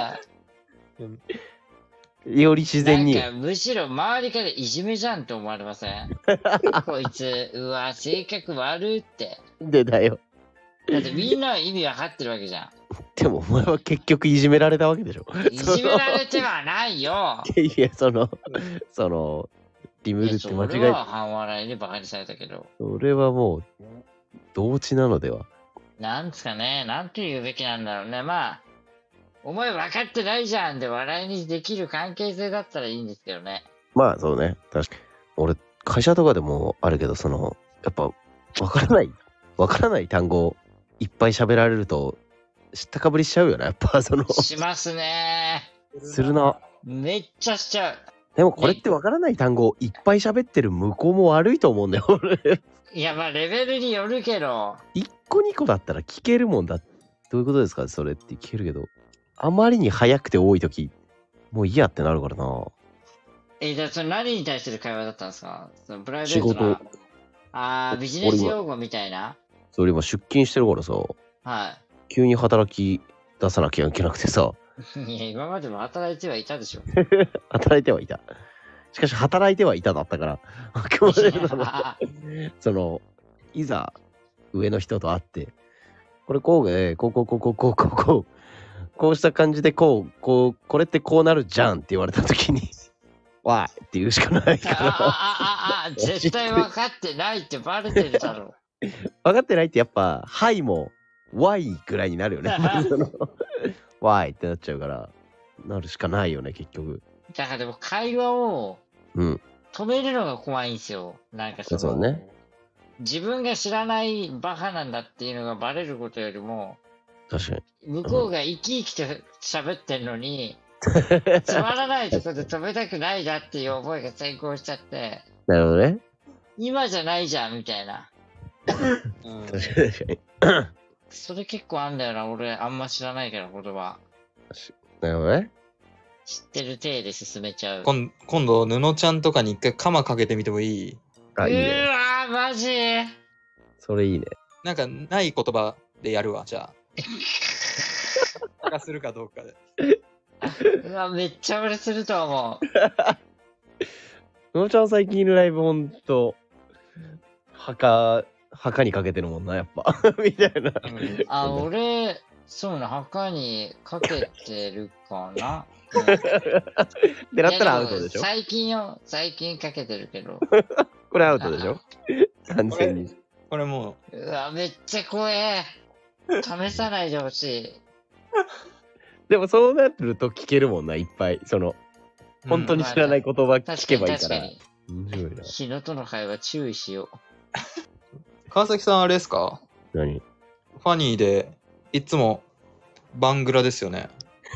より自然に。 なんかむしろ周りからいじめじゃんって思われません？こいつ、うわ、性格悪って。 でだよ。 だってみんなは意味分かってるわけじゃん。 でもお前は結局いじめられたわけでしょ。 いじめられてはないよ。 いや、その、その、リムルって間違え俺は半笑いでバカにされたけど。 それはもう、同地なのでは。 なんつかね、なんて言うべきなんだろうね。まあ、お前分かってないじゃんで笑いにできる関係性だったらいいんですけどね。 まあそうね。確かに。俺、会社とかでもあるけど、その、やっぱ、わからない、わからない単語をいっぱい喋られると、知ったかぶりしちゃうよね。やっぱ、その、 しますね。 するな。 めっちゃしちゃう。 でもこれってわからない単語をいっぱい喋ってる向こうも悪いと思うんだよ、俺。 いや、まあ、レベルによるけど。 いっこにこだったら聞けるもんだ。どういうことですかそれって聞けるけど。あまりに早くて多いとき、もういいやってなるからな。 え、じゃあ、その何に対する会話だったんですか？そのプライベートな。 仕事。 あー、ビジネス用語みたいな。 それ今出勤してるからさ、 は急に働き出さなきゃいけなくてさ、 い。いや、今までも働いてはいたでしょ。 働いてはいた。しかし働いてはいただったから、あくまでそのその、いざ上の人と会って、これこうで、こうこうこうこうこうこうこう、こうした感じでこう、こう、これってこうなるじゃんって言われたときに、わーいって言うしかないかああ、ああ、ああ、絶対分かってないってバレてるだろ。 ら。分かってないってやっぱ、はいも、わいぐらいになるよね。そのわーいってなっちゃうから、なるしかないよね、結局。 だからでも会話をうん。 止めるのが怖いんですよ。なんかそのそうね。 自分が知らないバカなんだっていうのがバレることよりも、 確かに。 向こうが生き生きと喋ってんのに、つまらないとこで止めたくないだっていう思いが先行しちゃって、 なるほどね。 今じゃないじゃんみたいな。 うん確かに確かに。 それ結構あんだよな。俺あんま知らないから言葉。 なるほどね。 知ってる体で進めちゃう。 今今度、布ちゃんとかに一回カマかけてみてもいい？ あ、いいうね。 わー、マジそれいいね。 なんか、ない言葉でやるわ、じゃあ。化するかどうかで。 うわ、めっちゃ俺すると思う。 ののちゃん最近いるライブほんと、墓、墓にかけてるもんな、やっぱ。みたいな。 あ、俺、そうな、墓にかけてるかな。うんでなったらアウトいやもでしょ最近よ、最近かけてるけど。 これアウトでしょ完全に。 これもうわ、めっちゃ怖え。試さないでほしい。 でもそうなると聞けるもんな、いっぱい。その、 う、 本当に知らない言葉聞確かけばいいから。 に確かに。 面白いな。 人との会話注意しよう。 川崎さんあれですか？ 何ファニーでいつもバングラですよね。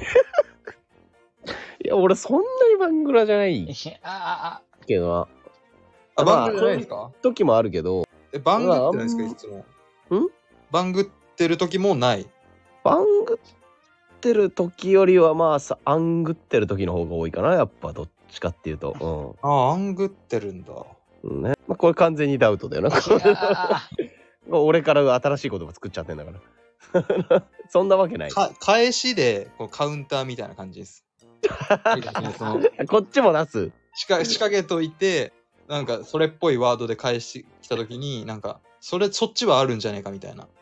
いや、俺そんなにバングラじゃないあ、あ、 けどな。 あ、 まあバングラじゃないですか？ 時もあるけど、 え、バングってないですか、 うわいつも。 んバングってる時もない。 バングっってる時よりはまあさ、アングってる時の方が多いかな、やっぱどっちかっていうと。 ああ、アングってるんだ。 うん。ね。まあこれ完全にダウトだよな。これあ俺から新しい言葉作っちゃってんだから。そんなわけない。 か返しでこうカウンターみたいな感じです。そのこっちも出す。 仕掛仕掛けといて、なんかそれっぽいワードで返してきたときに、なんか、それ、そっちはあるんじゃねえかみたいな。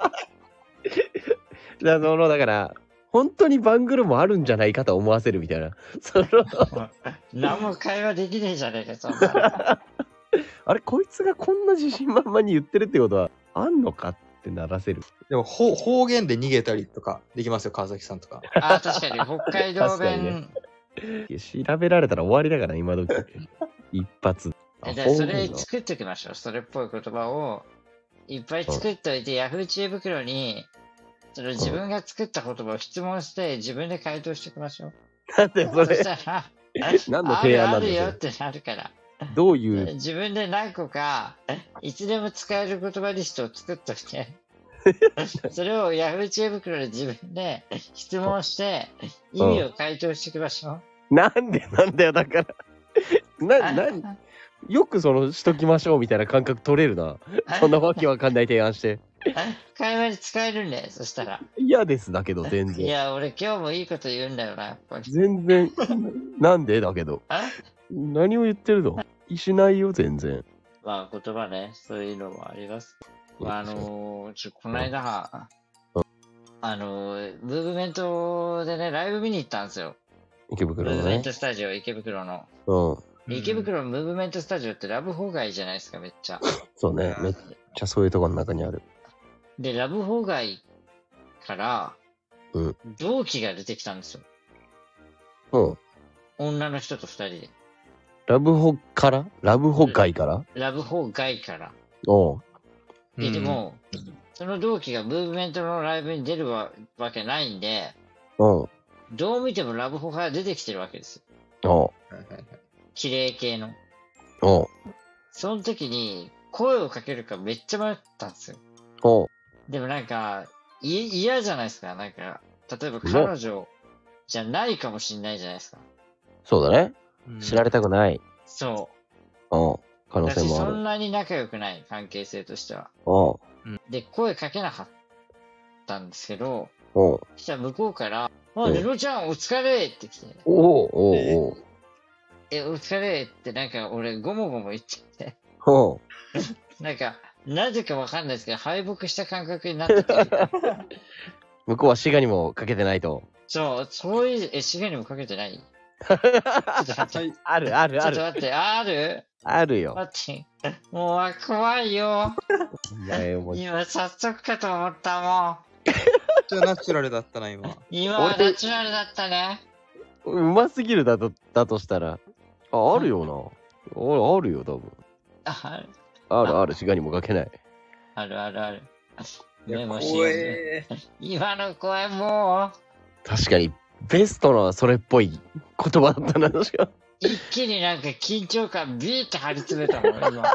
だそのだから本当にバングルもあるんじゃないかと思わせるみたいな。その何も会話できねえじゃねえか、そんな。 あれこいつがこんな自信満々に言ってるってことはあんのかってならせる。 でも方、方言で逃げたりとかできますよ、川崎さんとか。 あ、確かに、北海道弁。 いや調べられたら終わりだから今時一発。 えじゃあそれ作っておきましょう。それっぽい言葉をいっぱい作っといて、ヤフー知恵袋にその自分が作った言葉を質問して自分で回答しておきましょう。 だってそそれしたら、 何の提案なんだあるあるよよってなるから。 どういう自分で何個かいつでも使える言葉リストを作っといて、それをヤフー知恵袋で自分で質問して意味を回答しておきましょう。 なんでなんだよだからななよくそのしときましょうみたいな感覚取れるな。そんなわけわかんない提案して会話に使えるんだよ、そしたら。 嫌ですだけど全い然や、俺今日もいいこと言うんだよな、やっぱり。 全然なんでだけどあ何を言ってるのしないよ全然。 まあ言葉ね、そういうのもあります。まあ、あのー、ちょこの間、あのー、ムーブメントでね、ライブ見に行ったんですよ。 池ム袋のねーブメントスタジオ、池袋の。 うん池袋のムーブメントスタジオってラブホ街じゃないですか、めっちゃ。 そうねめっちゃそういうところの中にある。 で、ラブホ街からうん、 同期が出てきたんですよ。 うん女の人と二人で。 ラブホからラブホ街からラブホ街から。 おうで、でも、その同期がムーブメントのライブに出るわわけないんで、 うんどう見てもラブホから出てきてるわけですよ。 おう綺麗系の。 おうその時に声をかけるかめっちゃ迷ったんですよ。 おうでもなんか、い嫌じゃないですか。なんか、例えば彼女じゃないかもしんないじゃないですか。 そうだねうん知られたくない。 そうん可う。 能だし、 性もある。 そんなに仲良くない関係性としては。 おうで、声かけなかったんですけど、 おうそしたら向こうから、あ、 うんルノちゃんお疲れって来て、 おうおうおうえ、お疲れってなんか俺ゴモゴモ言っちゃって、 おうなんか、なぜかわかんないですけど、敗北した感覚になってて、 向こうは滋賀にもかけてないと。 そう、そういう、え、シガにもかけてないちょっと待って。 あるあるちょあるっと待って、あるあるよ。 待って。もう怖いよ。 お前もう今、早速かと思ったもん。 じゃナチュラルだったな、今。 今はナチュラルだったね。 うますぎるだとだとしたらああるよな。ああるよ多分。 あるあるある滋賀にもかけない。 あるあるある。 いやメモしよう怖ね。 え今の声も確かにベストなそれっぽい言葉だったな確か。 う、一気になんか緊張感ビーって張り詰めたもん、今。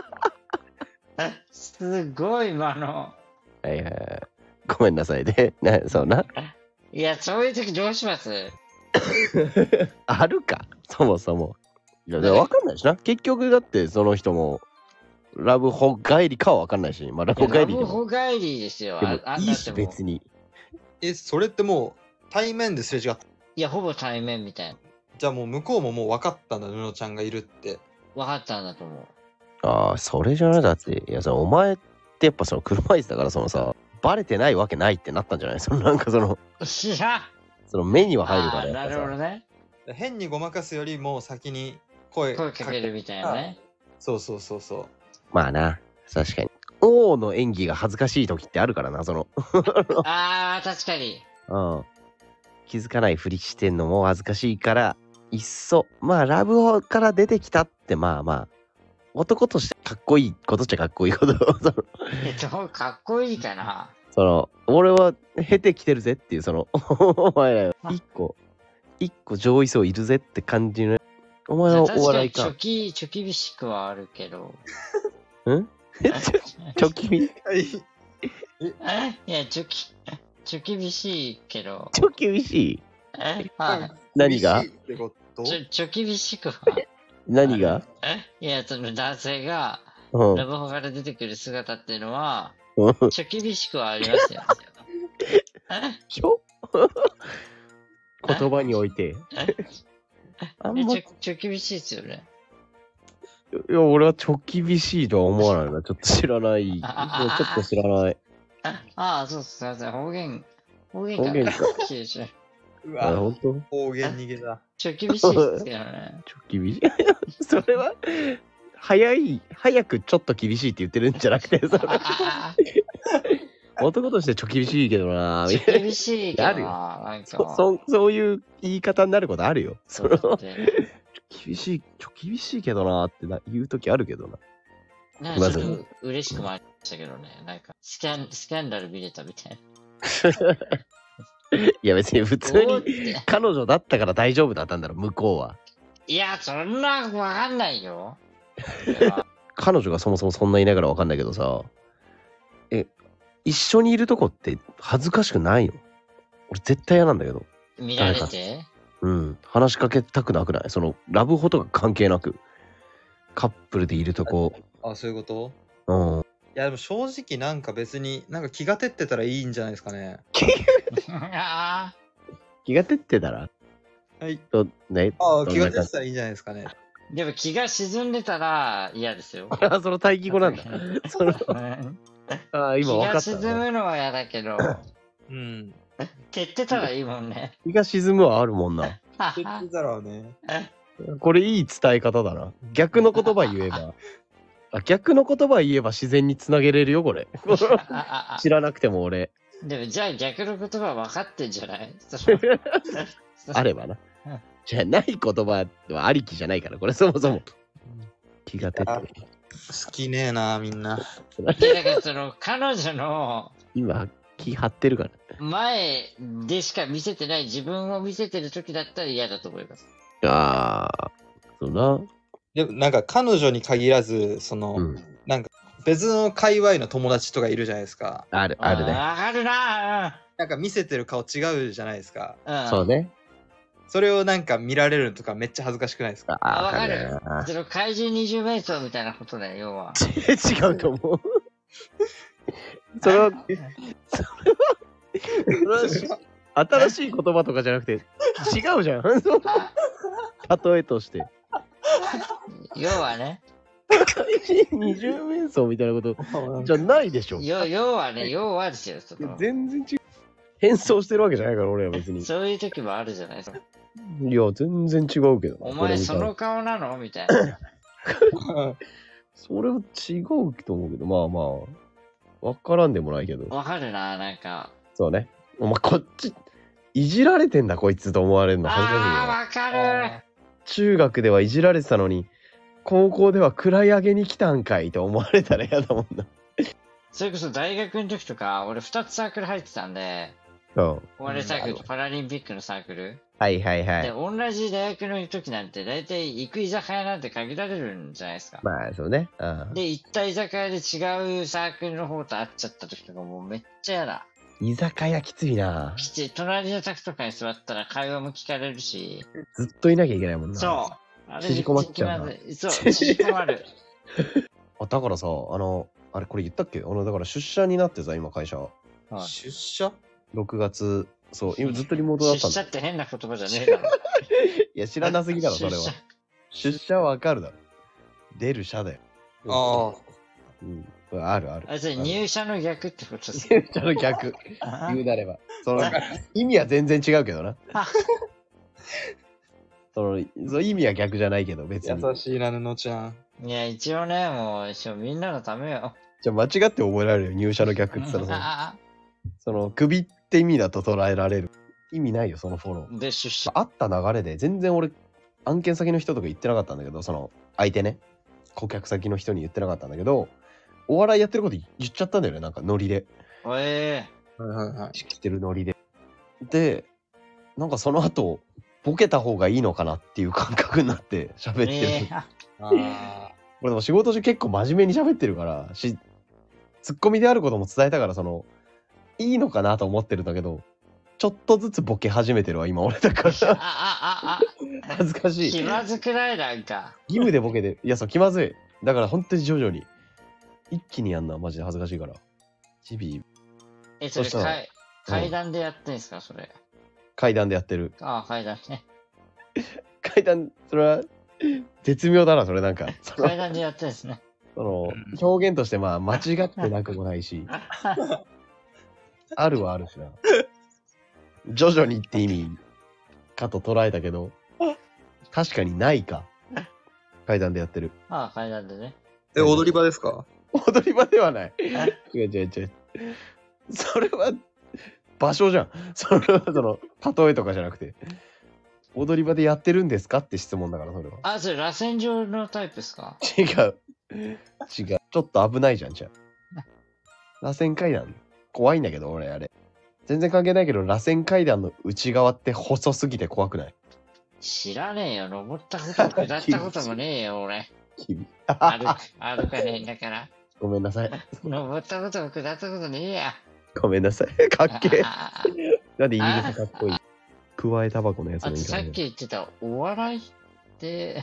すごい今の。 はいはいはいごめんなさいね。ねそうな。 いや、そういう時どうしますあるかそもそも。いや、わかんないしな。結局だってその人もラブホ帰りかはわかんないし、まあラブホ帰ラりでもブホ帰りですよ。 でもああんいいしなっても別に。 え、それってもう対面ですれ違った。 いや、ほぼ対面みたいな。 じゃあもう向こうももう分かったんだ、布野ちゃんがいるって。 分かったんだと思う。 ああ、それじゃないだって、いやさ、お前ってやっぱその車椅子だからそのさ、バレてないわけないってなったんじゃないそのなんかその、 いや、 その目には入るかあーならやっぱさ。 るほどね。 変にごまかすよりも先に声声かけるみたいなね。 そうそうそうそう。 まあな、確かに。王の演技が恥ずかしい時ってあるからな、その、 ああ、確かに。 うん。気づかないふりしてんのも恥ずかしいから、いっそ、まあラブホから出てきたってまあまあ、男としてかっこいいことっちゃかっこいいことそのえっと、かっこいいかな。 その俺は経てきてるぜっていうそのお前ら一個一個上位層いるぜって感じのお前はお確かに、 笑いかチョキ、チョキビシクはあるけど。 んチョキミはい。 いや、チョキ、 ちょ厳しいけど。 ちょ厳しい。 はい。 何が厳しいってことちょ、ちょ厳しくは。 何がいや、その男性が、 うん。 ラブホから出てくる姿っていうのは、 うんちょ厳しくはありますよ。 ちょ言葉において。あんえ、 ま、 ちょい、 ちょ厳しいですよね。 や、俺はちょ厳しいとは思わないな。ちょっと知らない。もうちょっと知らない。 ああ、そうすみません。方言、方言か方言か。 厳しい。 うあ、 わ、 ほんと方言逃げだ。 ちょ厳しいですけどね。 ちょ厳しい。それは、早い、早くちょっと厳しいって言ってるんじゃなくて、それあ男としてちょ厳しいけどなちょみたいな。 厳しいけどあるよな、なんそか。 そそういう言い方になることあるよ。そのそうって厳しい、ちょ厳しいけどなってな言うときあるけどな。 なんかちょっと嬉しくもありましたけどね。なんか、スキャン、スキャンダル見れたみたいいや別に普な。 通におーって彼女だったから大丈夫だったんだろ、向こうは。 いや、そんなわかんないよ。いや彼女がそもそもそんないながらわかんないけどさ、え、一緒にいるとこって恥ずかしくないの？俺絶対嫌なんだけど。 見られてうん。話しかけたくなくない？その、ラブホとか関係なく。カップルでいるとこ。 あ、そういうことうん。 いや、でも正直なんか別に、なんか気が照ってたらいいんじゃないですかね。 あ気が照ってたらはい。 と、ね。 ああ、 どんな気が照ってたらいいんじゃないですかね。 ーでも気が沈んでたら嫌ですよ。 あ、その対義語なんだ。その、あ今気が分かった沈むのは嫌だけど、 うん。 照ってたらいいもんね。 気が沈むはあるもんな。 照ってたらね。 これいい伝え方だな。逆の言葉言えば。あ、逆の言葉言えば自然につなげれるよ、これ。知らなくても俺。 でもじゃあ逆の言葉分かってんじゃないそのあればなうん。 じゃない言葉はありきじゃないから、これそもそも。気が照ってる。 好きねえな、みんな。 いやだからその彼女の今、気張ってるから。 前でしか見せてない自分を見せてる時だったら嫌だと思います。 ああ、そうな。 でもなんか彼女に限らず、その、 うん。 なんか別の界隈の友達とかいるじゃないですか。 ある、あるね。 あーあるななんか見せてる顔違うじゃないですか。 ー、うん、 そうね。 それをなんか見られるのとかめっちゃ恥ずかしくないですか？ あ、 あわかるるな。 その怪獣二十面相みたいなことだよ、要は。 違うと思う。それは、それはし新しい言葉とかじゃなくて違うじゃん。例えとして。 要はね、 二十面相みたいなことじゃないでしょ。 要要はね、要はですよ、その全然違う。変装してるわけじゃないから俺は別に。いそういう時もあるじゃないですか。 や全然違うけどな。 おこれ前そみたいなの顔なのみたいな。 それは違うと思うけど、まあまあ、わからんでもないけど。 わかるな、なんか。 そうね。お前こっち、いじられてんだこいつと思われるの恥ずかしいああ、 よ。 わかる。 中学ではいじられてたのに、高校では位上げに来たんかいと思われたら嫌だもんな。 それこそ大学の時とか、俺ふたつサークル入ってたんで、 うん。 お笑いサークルとパラリンピックのサークル。 はいはいはで、 い。 同じ大学の時なんて、大体行く居酒屋なんて限られるんじゃないですか。 まあそうね。うん。 で、行った居酒屋で違うサークルの方と会っちゃった時とかもうめっちゃ嫌だ。 居酒屋きついな。 きち、隣の宅とかに座ったら会話も聞かれるし。 ずっといなきゃいけないもんな。 そう。あれ縮こまっちゃうなめちゃ気まずいそう、縮こまる。 あ、だからさ、あの、あれこれ言ったっけあの、だから出社になってさ、今会社。 はい出社ろくがつ、そう、今ずっとリモートだったんだ。 出社って変な言葉じゃねえだろ。 いや、知らなすぎだろ、それは出社。 出社はわかるだろ。出る社だよ。 あうん。あるある。 あ、それ入社の逆ってことですか入社の逆。言うなれば。その、意味は全然違うけどな。その、その意味は逆じゃないけど、別に。 優しいな、布ちゃん。 いや、一応ね、もう、一応みんなのためよ。 じゃあ間違って覚えられるよ、入社の逆って言ったらさ、 あその、首って意味だと捉えられる。意味ないよ、そのフォロー。 で、出社。 あった流れで、全然俺、案件先の人とか言ってなかったんだけど、その、相手ね、顧客先の人に言ってなかったんだけど、お笑いやってること言っちゃったんだよね、なんかノリで。 おえはいはいはい。 知ってるノリで。で、なんかその後、ボケた方がいいのかなっていう感覚になって喋ってる。 えー、 あ俺でも仕事中結構真面目に喋ってるから、し、ツッコミであることも伝えたから、その、 いいのかなと思ってるんだけど、ちょっとずつボケ始めてるわ、今俺だかあ、 ら。 あ、あ、あ、 恥ずかしい。 気まずくないなんか。 義務でボケてる。いや、そう、気まずい。だから本当に徐々に。一気にやんな、マジで恥ずかしいから。チビ、 え、それそしたら階階段でやってんすか、それ。 階段でやってる。 ああ、階段ね。 階段、それは、絶妙だな、それなんか。その階段でやってんですね。 そのうん表現としてまあ間違ってなくもないし、あるはあるしな。徐々にって意味かと捉えたけど、確かにないか。階段でやってる。 ああ、階段でね。 え、踊り場ですか？ 踊り場ではない。違う違う違う。それは場所じゃん。それはその例えとかじゃなくて。踊り場でやってるんですかって質問だから、それは。 あ、それ螺旋状のタイプですか？ 違う。違う。ちょっと危ないじゃん、じゃあ。螺旋階段。怖いんだけど、俺、あれ。全然関係ないけど、螺旋階段の内側って細すぎて怖くない？ 知らねえよ。登ったことも下ったこともねえよ、俺。 君歩く、歩かねえんだから。 ごめんなさい。 登ったことも下ったことねえや。 ごめんなさい。かっけえ。 ああなんでイギリスかっこいい。加えタバコのやつあとの言い方さっき言ってたお笑いって、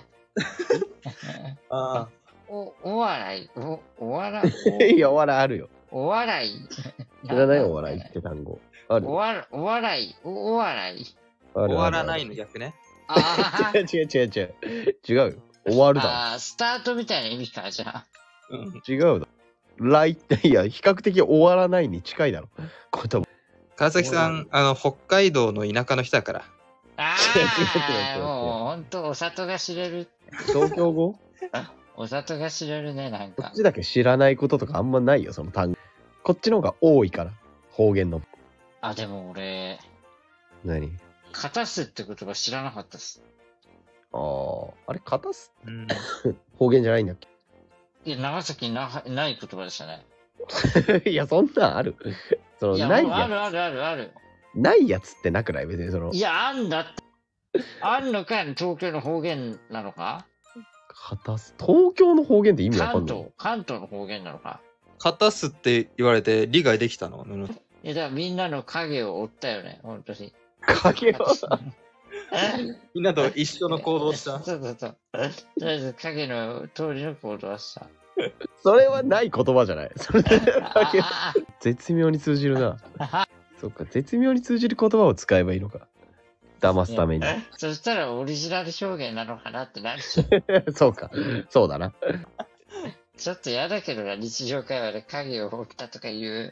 あお、お笑い、お、お笑い、 いや、お笑いあるよ。 お、お笑い。 知らないよ、お笑いって単語。あるお。わお笑い、お、お笑い。 ある終わらないの。 の逆ね。 あ違う違う違う違う。違うよ。終わるだあー、スタートみたいな意味か、じゃあ。 うん。 ろ。違うだろ。来って、いや、比較的終わらないに近いだろ。言葉。 川崎さん、あの、北海道の田舎の人だから。 あ違う違う違う違あ、 うもうほんとお里が知れる。 東京語お里が知れるね、なんかこっ。ちだけ知らないこととかあんまないよ、その単語。こっちの方が多いから。方言の。 あ、でも俺、 何かたすって言葉知らなかったっす。 ああ、あれ、かたすうん。 方言じゃないんだっいや、長崎になない言葉でしたね。 けいや、そんなんある。その、 いや、 ないやもうあるあるあるある。 ないやつってなくない別にそのい、や、あんだって。あんのかい東京の方言なのかかたす。東京の方言って意味わか関んない。 東、関東の方言なのかかたすって言われて理解できたの？布いや、だからみんなの影を追ったよね、本当に。 影を。 みんなと一緒の行動をした。 そうそうそう。とりあえず影の通りの行動をした。 それはない言葉じゃない。それで影あ絶妙に通じるな。 あそっか、絶妙に通じる言葉を使えばいいのか。騙すために。 そしたらオリジナル表現なのかなってなるし。 そうか。そうだな。 ちょっと嫌だけどな、日常会話で影を追ったとかいう。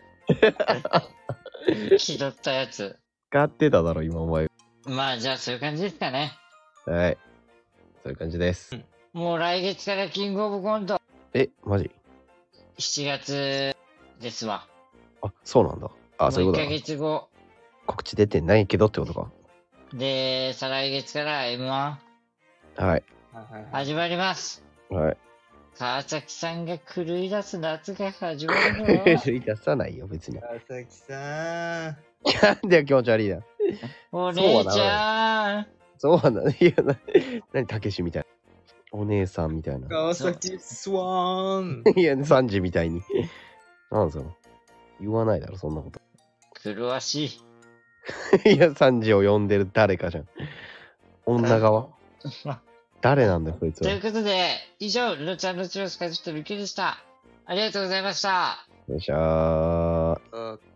気取ったやつ。 使ってただろ、今お前。 まあじゃあそういう感じですかね。 はい。そういう感じです。 もう来月からキングオブコントえ、マジしちがつですわ。 あ、そうなんだ。あ、そういうもう1ヶことだ。 月後。 告知出てないけどってことか。 で、再来月から エムワンはい。 始まります。 はい。 川崎さんが狂い出す夏が始まるの言い出さないよ、別に。 川崎さん。 なんでよ、気持ち悪いな。 お姉ちゃん。 そうなんだ。いや、な、なに、たけしみたいな。お姉さんみたいな。 川崎スワン。 いや、さんじみたいに。なんその。言わないだろ、そんなこと。 狂わしい。 いや、さんじを呼んでる誰かじゃん。女側誰なんだよ、こいつは。 ということで、以上、ルノちゃんのチュロスカズとミキでした。ありがとうございました。 よっしゃー。 あ